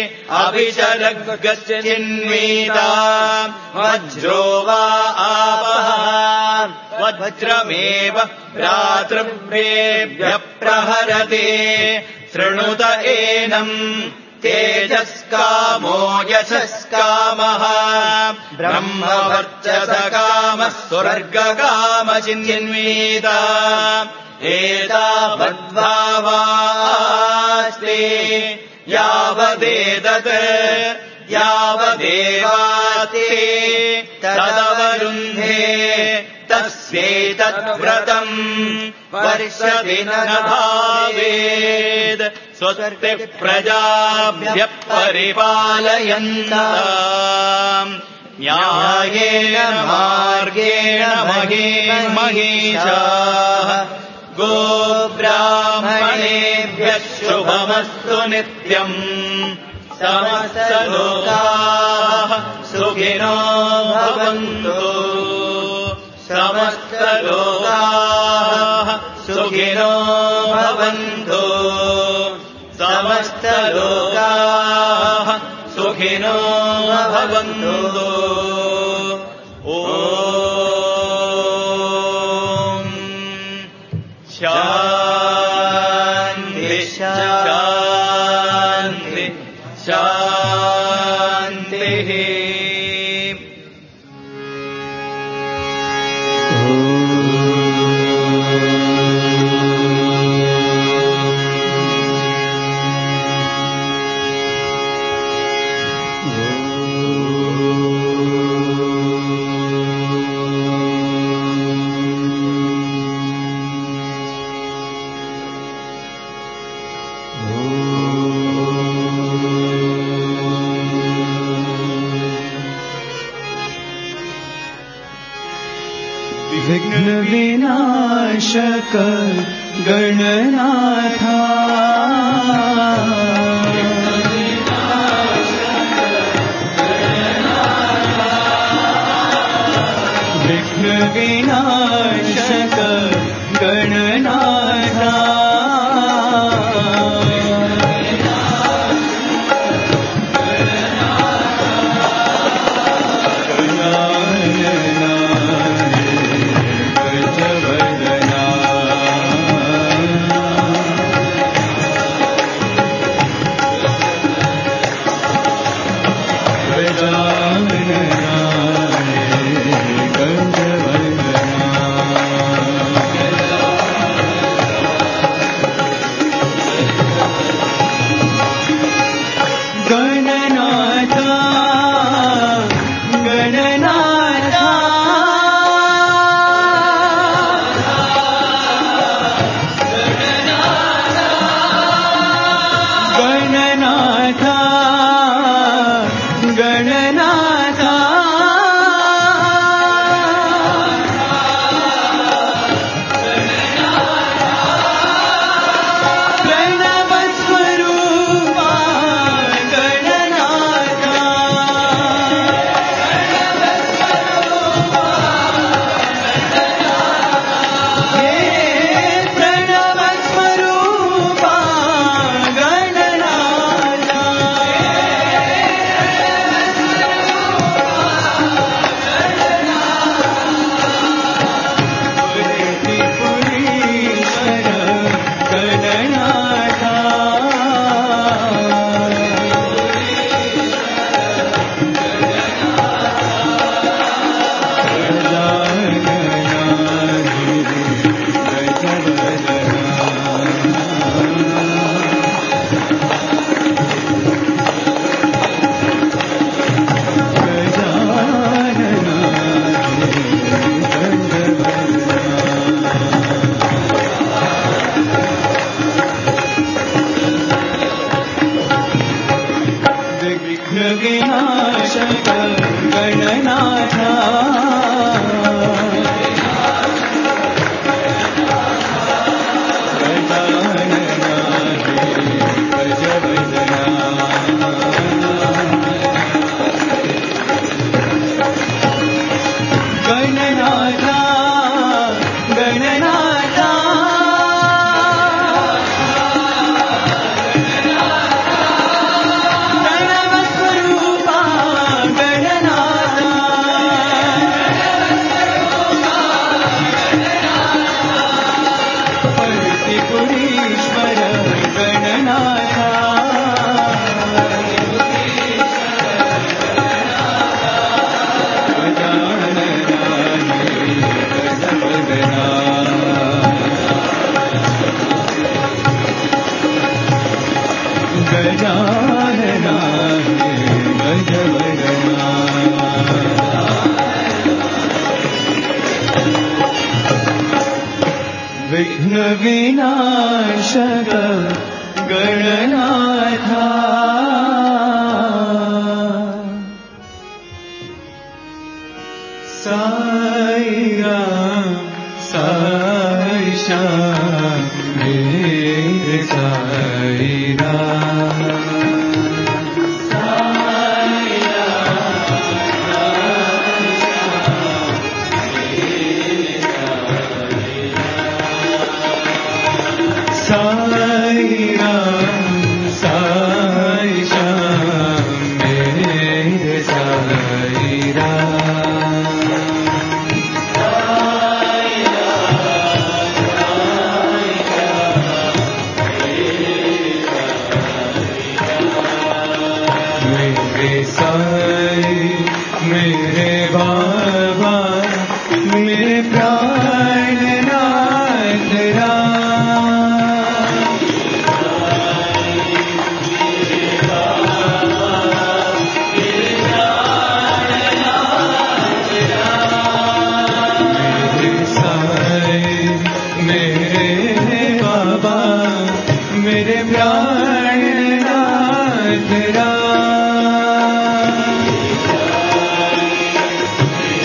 अभिशरग्गश्चिन्वीता वज्रो वा आपः वज्रमेव भ्रातृभ्येभ्यः प्रहरति शृणुत एनम् तेजस्कामो यशस्कामः ब्रह्मवर्चसकामः स्वर्गकामचिन्वीता एतावद्भावास्ते यावदेतत् यावदेवास्ते तदवरुन्धे तस्यैतद्व्रतम् वर्षति न भावेद् स्वस्तिः प्रजाभ्यः परिपालयन्ताम् न्यायेन मार्गेण महेण महिषाः गोब्राह्मणेभ्यः शुभमस्तु नित्यम् समस्तलोकाः सुखिनो भवन्तु समस्तलोकाः सुखिनो भवन्तु समस्तलोकाः सुखिनो भवन्तु ॐ शान्ति शान्ति शान्तिः
विघ्नविनाशक गणनाथा विघ्नविनाशक गणनाथा
विघ्न विनाशक गणनाथा साई राम साई श्याम मेरे साई राम साई राम साई श्याम मेरे साई राम मेरे साई मेरे बाबा मेरे प्राणनाथ राम मेरे प्राणनाथ राम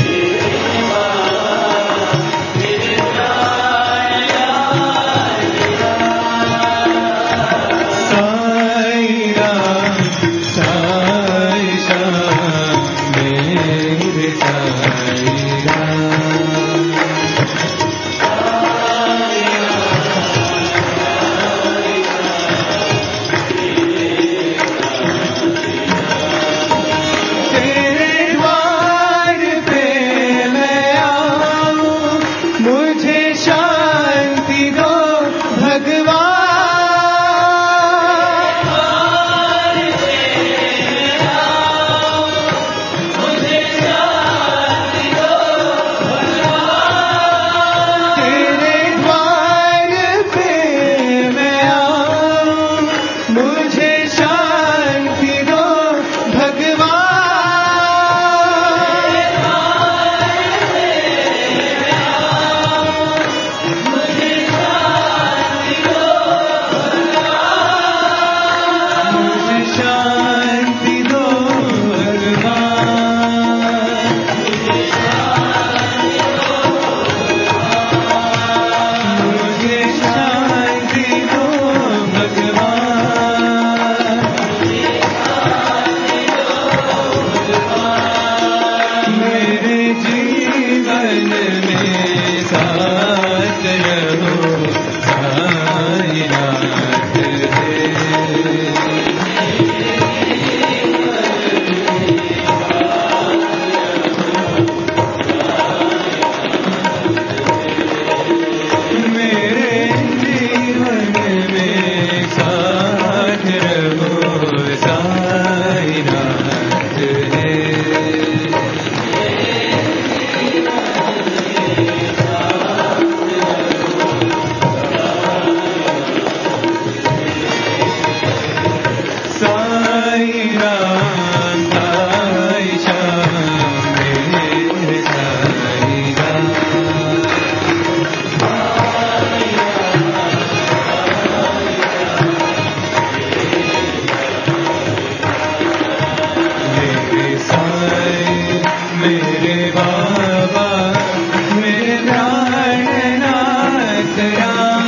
मेरे बाबा मेरे प्राणनाथ राम।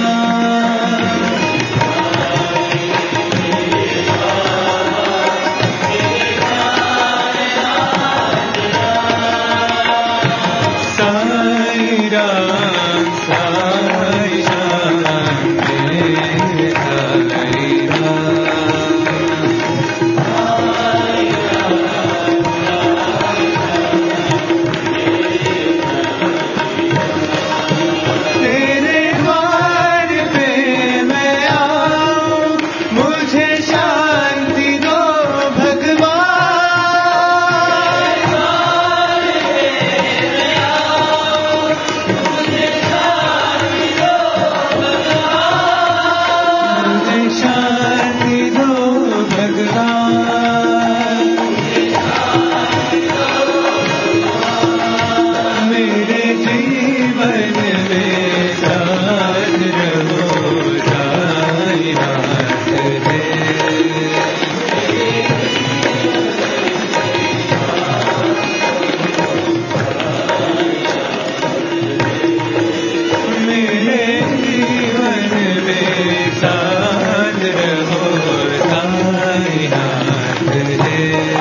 साई राम साई राम मेरे साई तेरे द्वार पे मैं आऊं, मुझे शांति दो भगवान। मुझे शांति दो भगवान। मेरे जीवन में साथ रहो साई नाथ रे। मेरे जीवन में साथ रहो साई नाथ रे।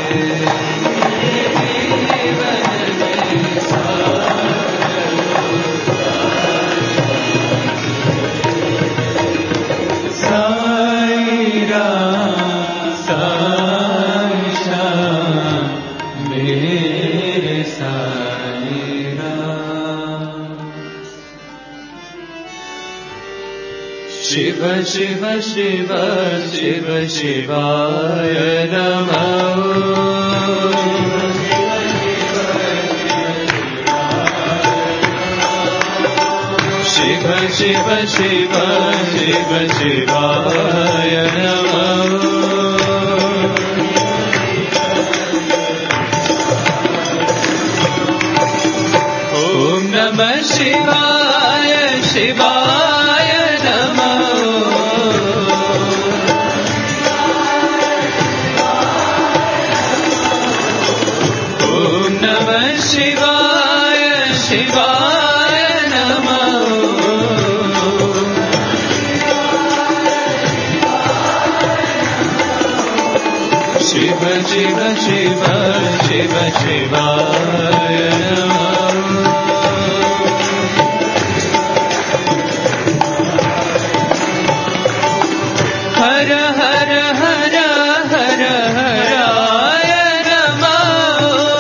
साई राम साई श्याम मेरे साई राम। शिव शिव शिव शिव शिवाय नमः। शिव शिव शिव शिव शिवाय नमः। ॐ नमः शिवाय शिवाय नमः। ॐ नमः शिवाय शिवाय नमः। शिव शिव शिव शिव शिवाय नमः। हर हर हर हर हराय नमः।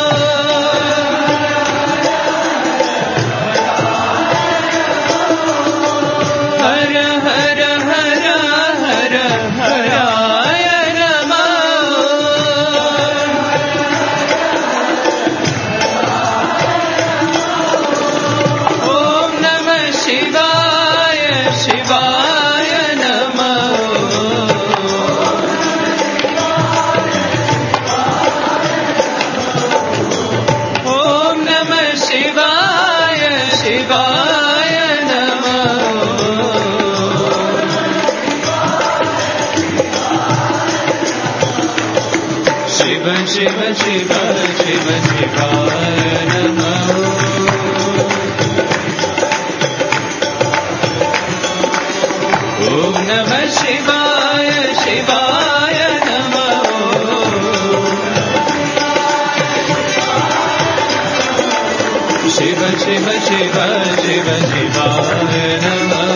हर हर हर हर हराय नमः। ॐ नमः शिवाय शिवाय नमः। ॐ नमः शिवाय शिवाय नमः। शिव शिव शिव शिव शिवाय नमः। ॐ नमः शिवाय शिवाय नमः। शिव शिव शिव शिव शिवाय नमः।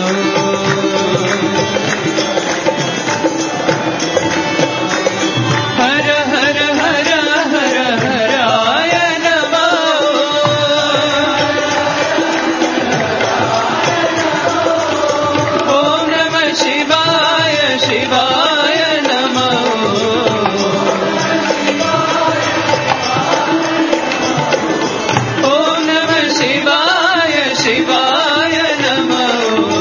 हर हर हर हर हराय नमः। ॐ नमः शिवाय शिवाय नमः। ॐ नमः शिवाय शिवाय नमः।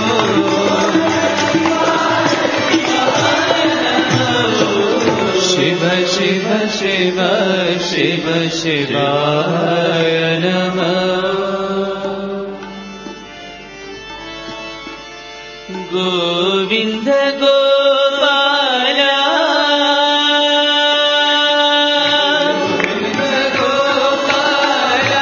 शिव शिव शिव शिव शिवाय नमः। गोविन्द गोपाल गोविन्द गोपाल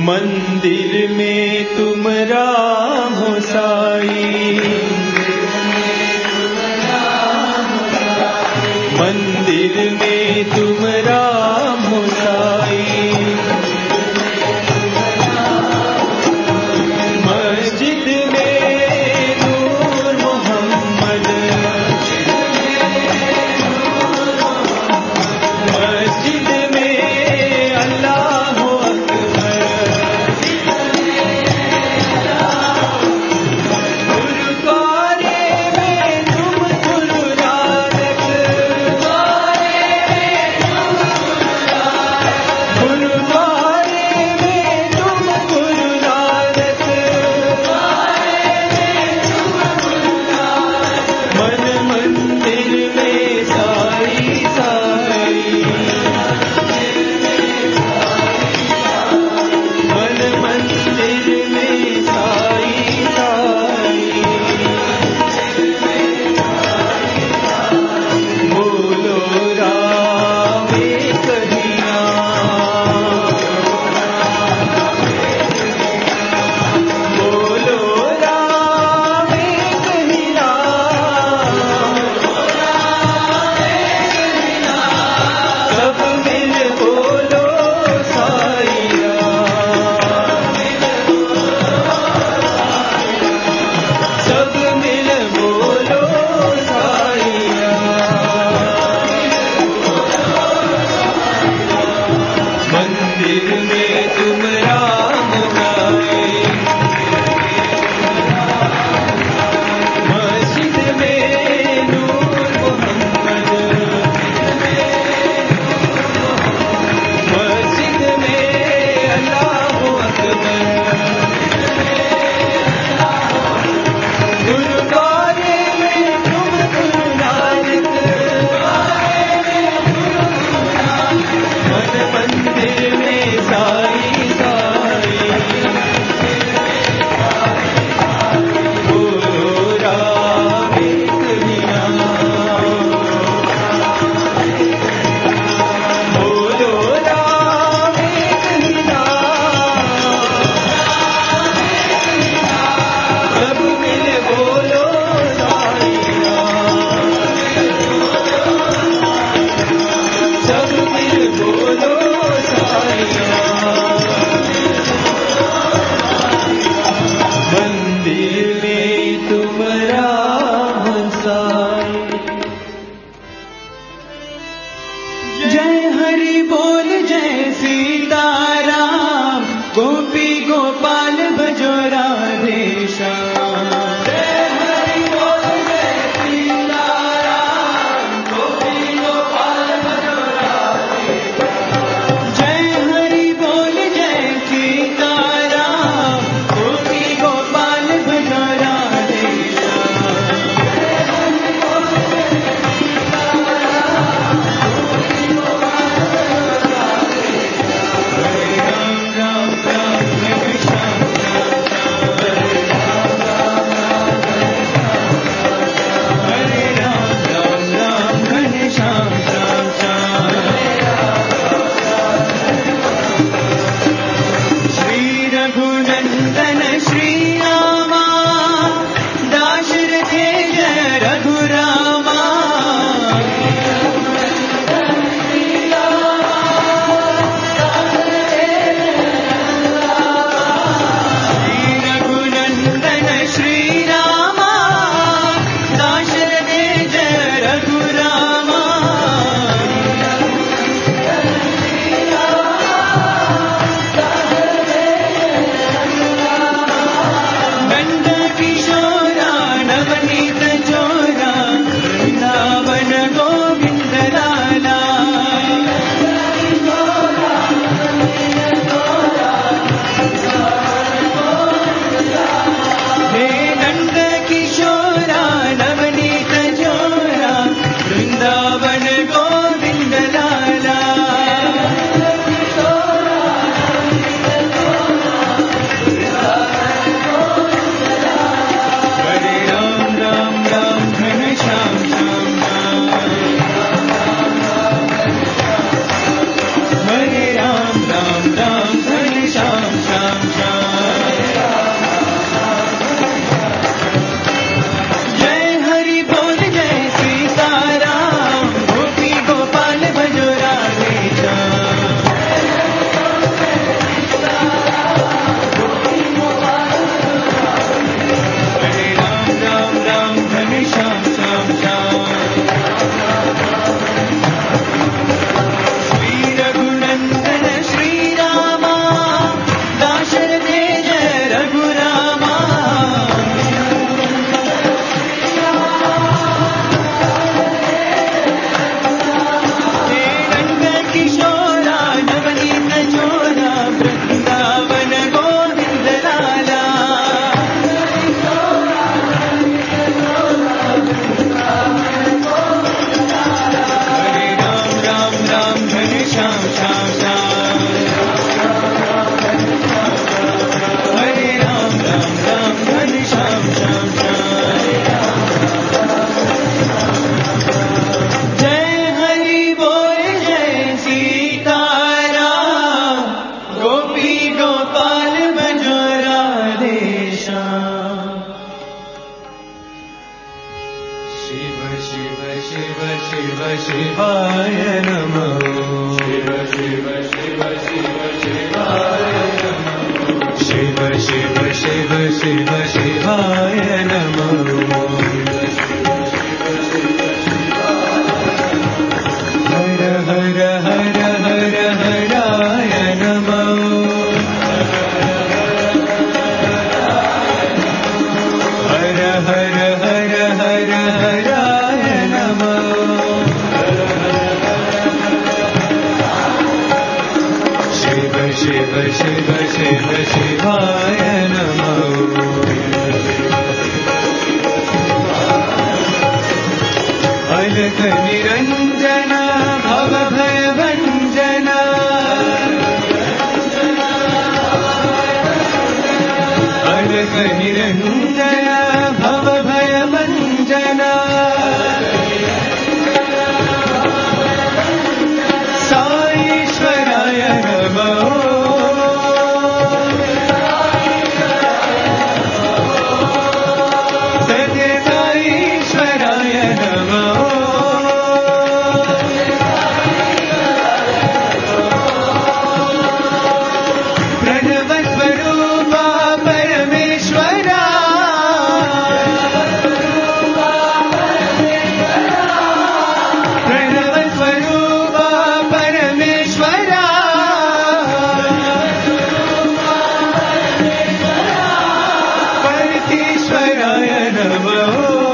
मंदिर में तुम राम हो साई, मंदिर में तुम राम हो साई, मस्जिद में नूर मोहम्मद, मस्जिद में अल्लाह अकबर, गुरुद्वारे में तुम गुरु नानक, गुरुद्वारे में तुम गुरु नानक, मन मंदिर में साई साई, मन मंदिर में साई साई, बोलो राम एक ही नाम, बोलो राम एक ही नाम, सब मिल बोलो साई राम, सब मिल बोलो साई राम, मंदिर में तुम राम गाए, मस्जिद में नूर मोहम्मद, मस्जिद में अल्लाह अकबर, गुरुद्वारे में तुम गुरु नानक, मन मंदिर में साई साई, बोलो राम एक ही नाम, बोलो राम एक ही नाम, सब मिल बोलो साई राम, सब मिल बोलो साई राम, मंदिर में तुम राम साई, जय हरि बोल जय सीताराम, गोपी गोपाल भजो राधे श्याम, जय हरि बोल जय सीताराम, गोपी गोपाल भजो राधे श्याम, जय हरि बोल जय सीताराम, गोपी गोपाल भजो राधे श्याम, राम राम राम हरे श्याम, राम राम हरे श्याम श्याम श्याम हरे राम राम राम हरे श्याम श्याम श्याम जय हरि बोल जय सीताराम गोपी गोपाल भजो राधे श्याम शिव शिव शिव शिव शिवाय नमः शिव शिव शिव शिव शिवाय नमः शिव शिव शिव शिव शिवाय नमः हर हर हर हर हराय नमः हर हर हर हर हराय नमः शिव शिव शिव शिव शिवाय नमः अलख निरंजन भव भय भंजन अलख निरंजन भव भय भंजन साईश्वराय नमः सत्यसाईश्वराय नमः प्रणवस्वरूपा परमेश्वरा प्रणवस्वरूपा परमेश्वरा परतीश्वराय नमः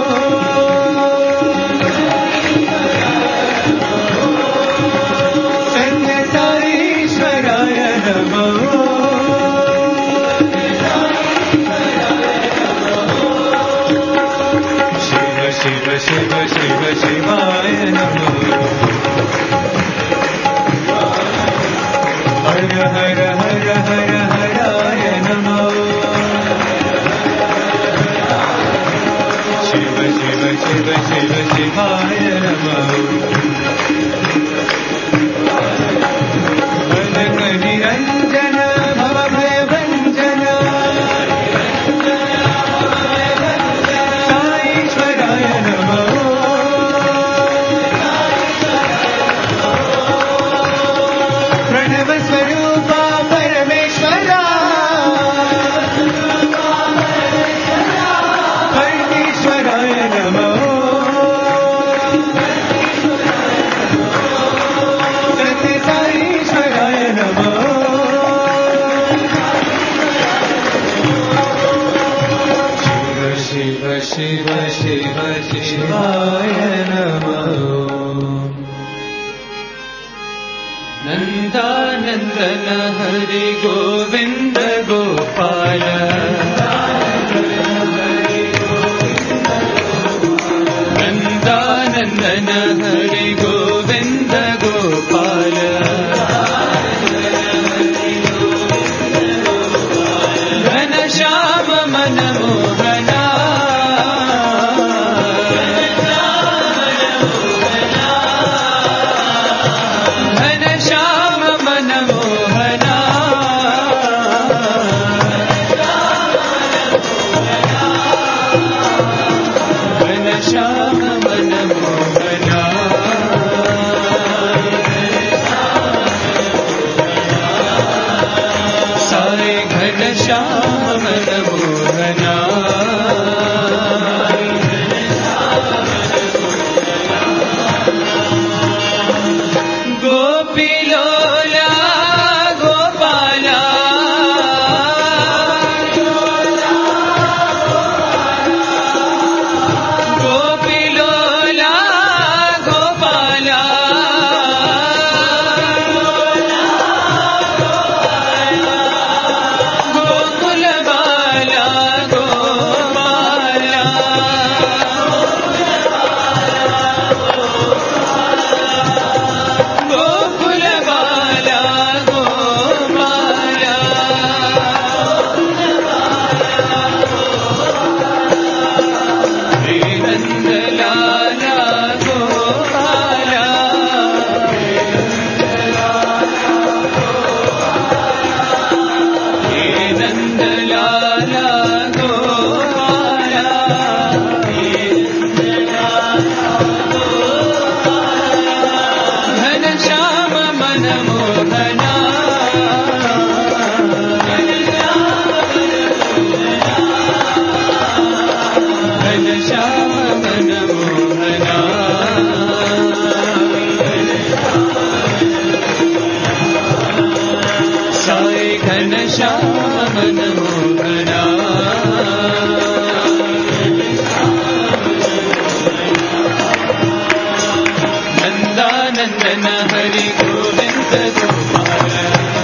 सत्यसाईश्वराय नमः शिव शिव शिव शिव शिवाय नमः हर हर हर हर हराय नमः शिव शिव शिव शिव शिवाय नमः अलख निरंजन भव भय भंजन साईश्वराय नमः प्रणवस्वरूपा परमेश्वरा परमेश्वराय नमः सत्यसाईश्वराय नमः शिव शिव शिव शिव शिवाय नमः नंदानंदन हरि गोविंद गोपाल नंदानंदन हरि गोविंद गोपाल घनश्याम मनमोहना घनश्याम मनमोहना घनश्याम मनमोहना सारे घनश्याम मनमोहना गोपीलोला गोपाला गोपीलोला गोपाला गोकुल बाला गोपाला गोकुल मनमोहना घनश्याम मनमोहना साई घनश्याम मनमोहना नंदानंदन हरि गोविंद गोपाल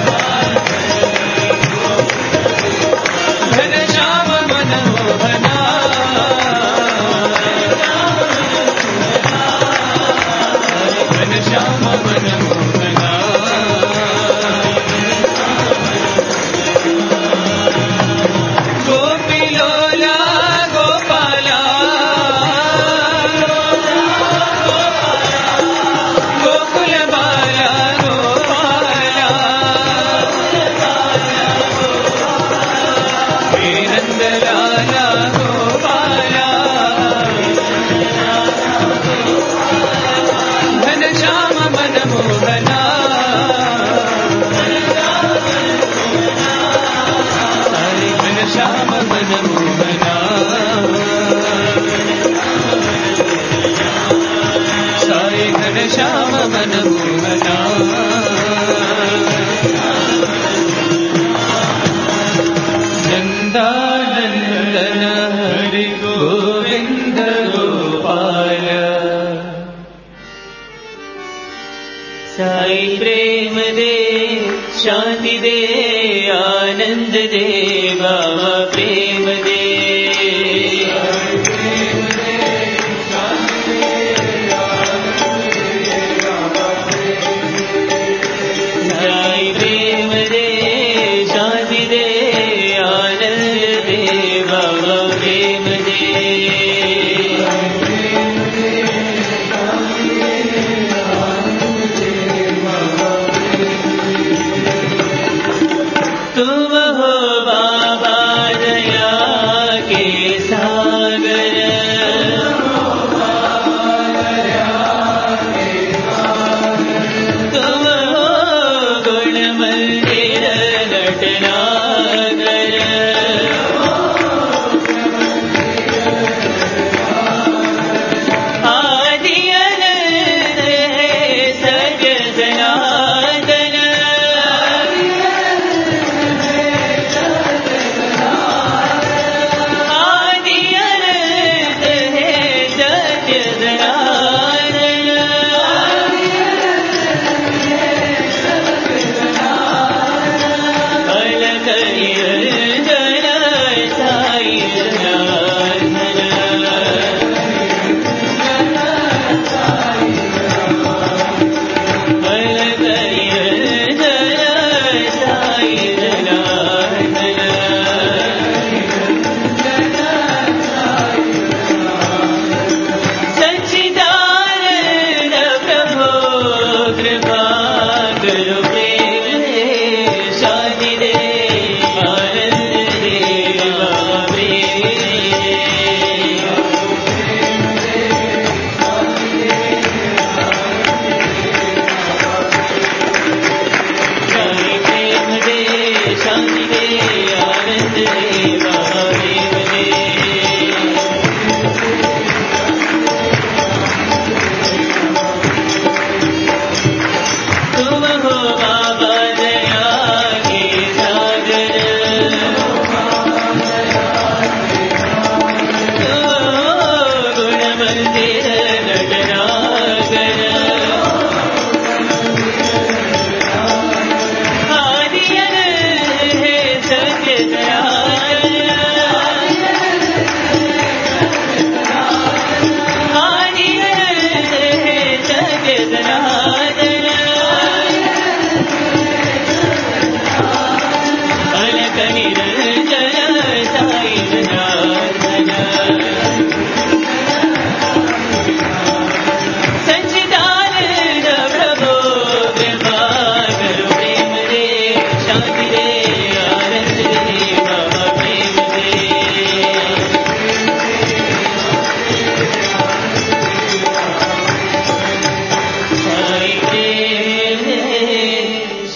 घनश्याम मनमोहना घनश्याम मनमोहना गोपीलोला गोपाला गोकुल बाला गोपाला हे नंदलाला गोपाला घनश्याम मनमोहना हरे घनश्याम मनमोहना साई घनश्याम मनमोहना नंदानंदन हरि गोविंद गोपाल साई प्रेम दे शांति दे आनंद दे बाबा प्रेम दे साई प्रेम दे शांति दे आनंद दे बाबा प्रेम दे तुम हो बाबा दया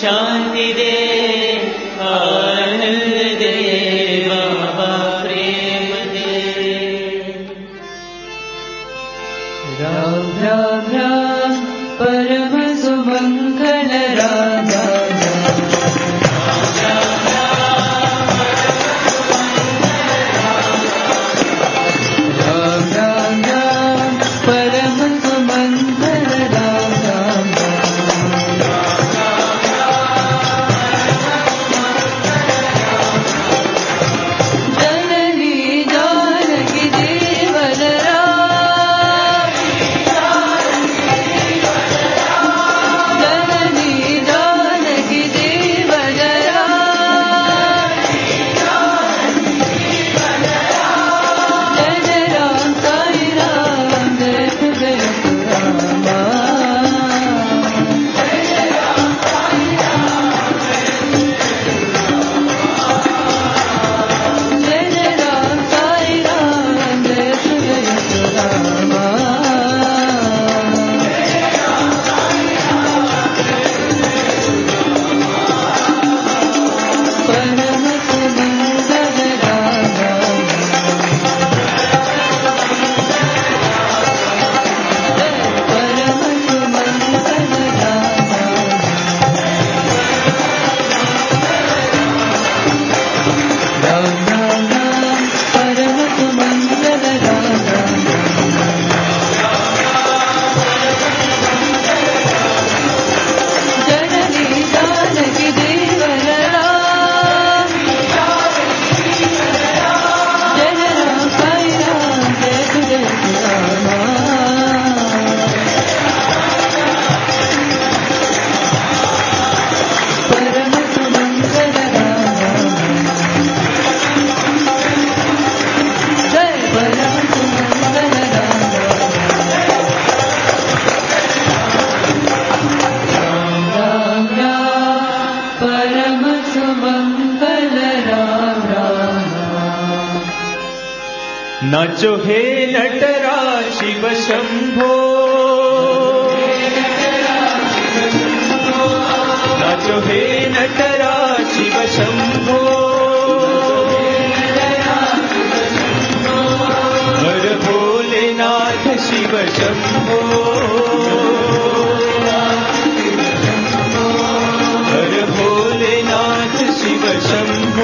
शांति दे आनंद दे बाबा प्रेम दे राम राम राम परम सुमंगल राम
नाचो हे नटराज शिव शंभो नाचो हे नटराज शिव शंभो हर भोलेनाथ शिव शंभो हर भोलेनाथ शिव शंभो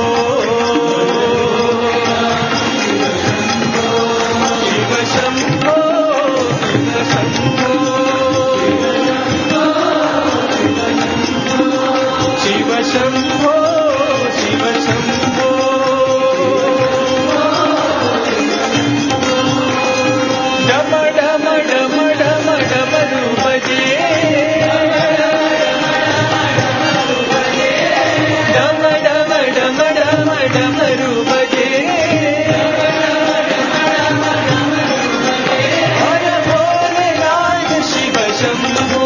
शंभो शिव शंभो डम डम डम डम डमरू बजे डम डम डम डम डमरू बजे हर भोलेनाथ शिव शंभो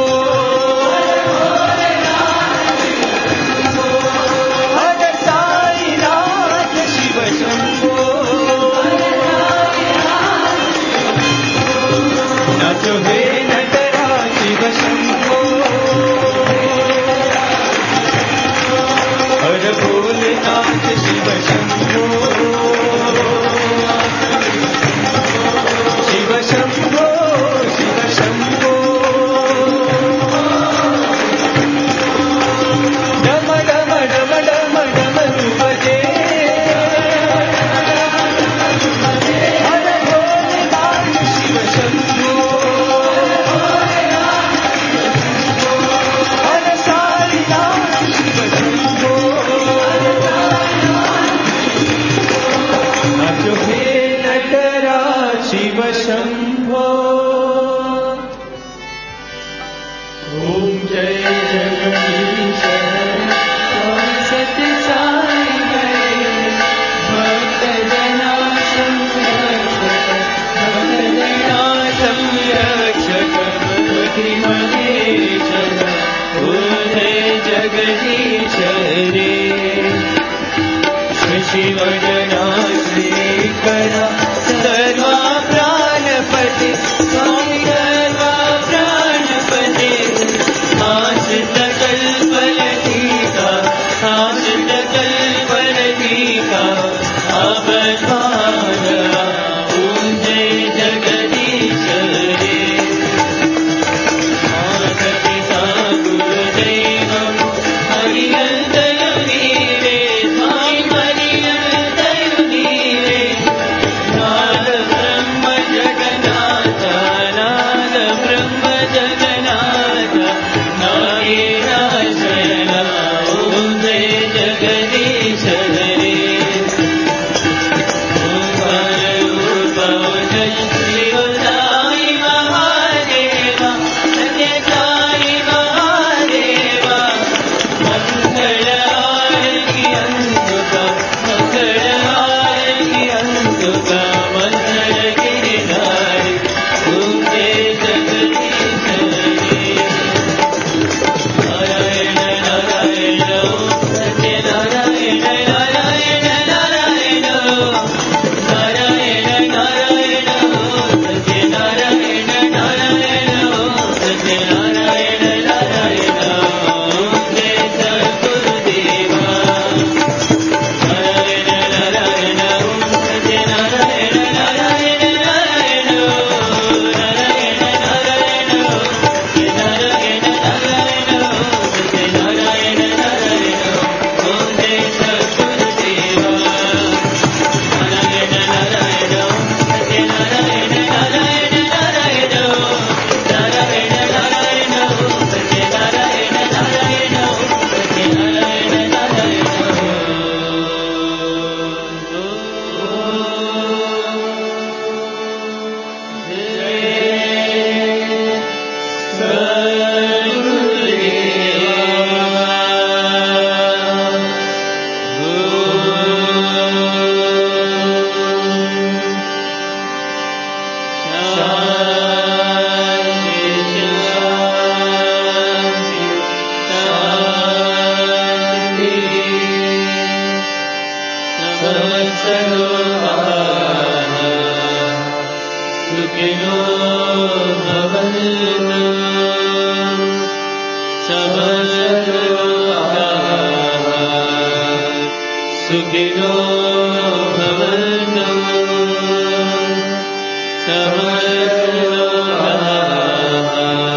नाचो हे नटराज शिव शंभो हर भोलेनाथ शिव शंभो शिव शंभो शिव शंभो डम डम डम डम डमरू बजे हर भोलेनाथ शिव शंभो नाचो हे नटराज शिव शंभो ओम जय जगदीश
सत्य साई भक्त जना संरक्षक महेश जय जगदीश रे शिव जना करा सर्वा प्राणपति स्वामी सर्वा प्राणपति आस सकल फल सुखिनो भवन्तु समस्तु लोकाः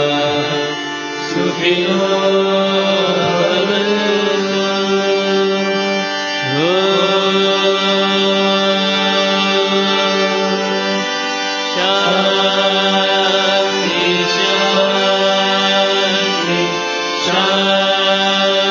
सुखिनो Shanti, Shanti, Shanti.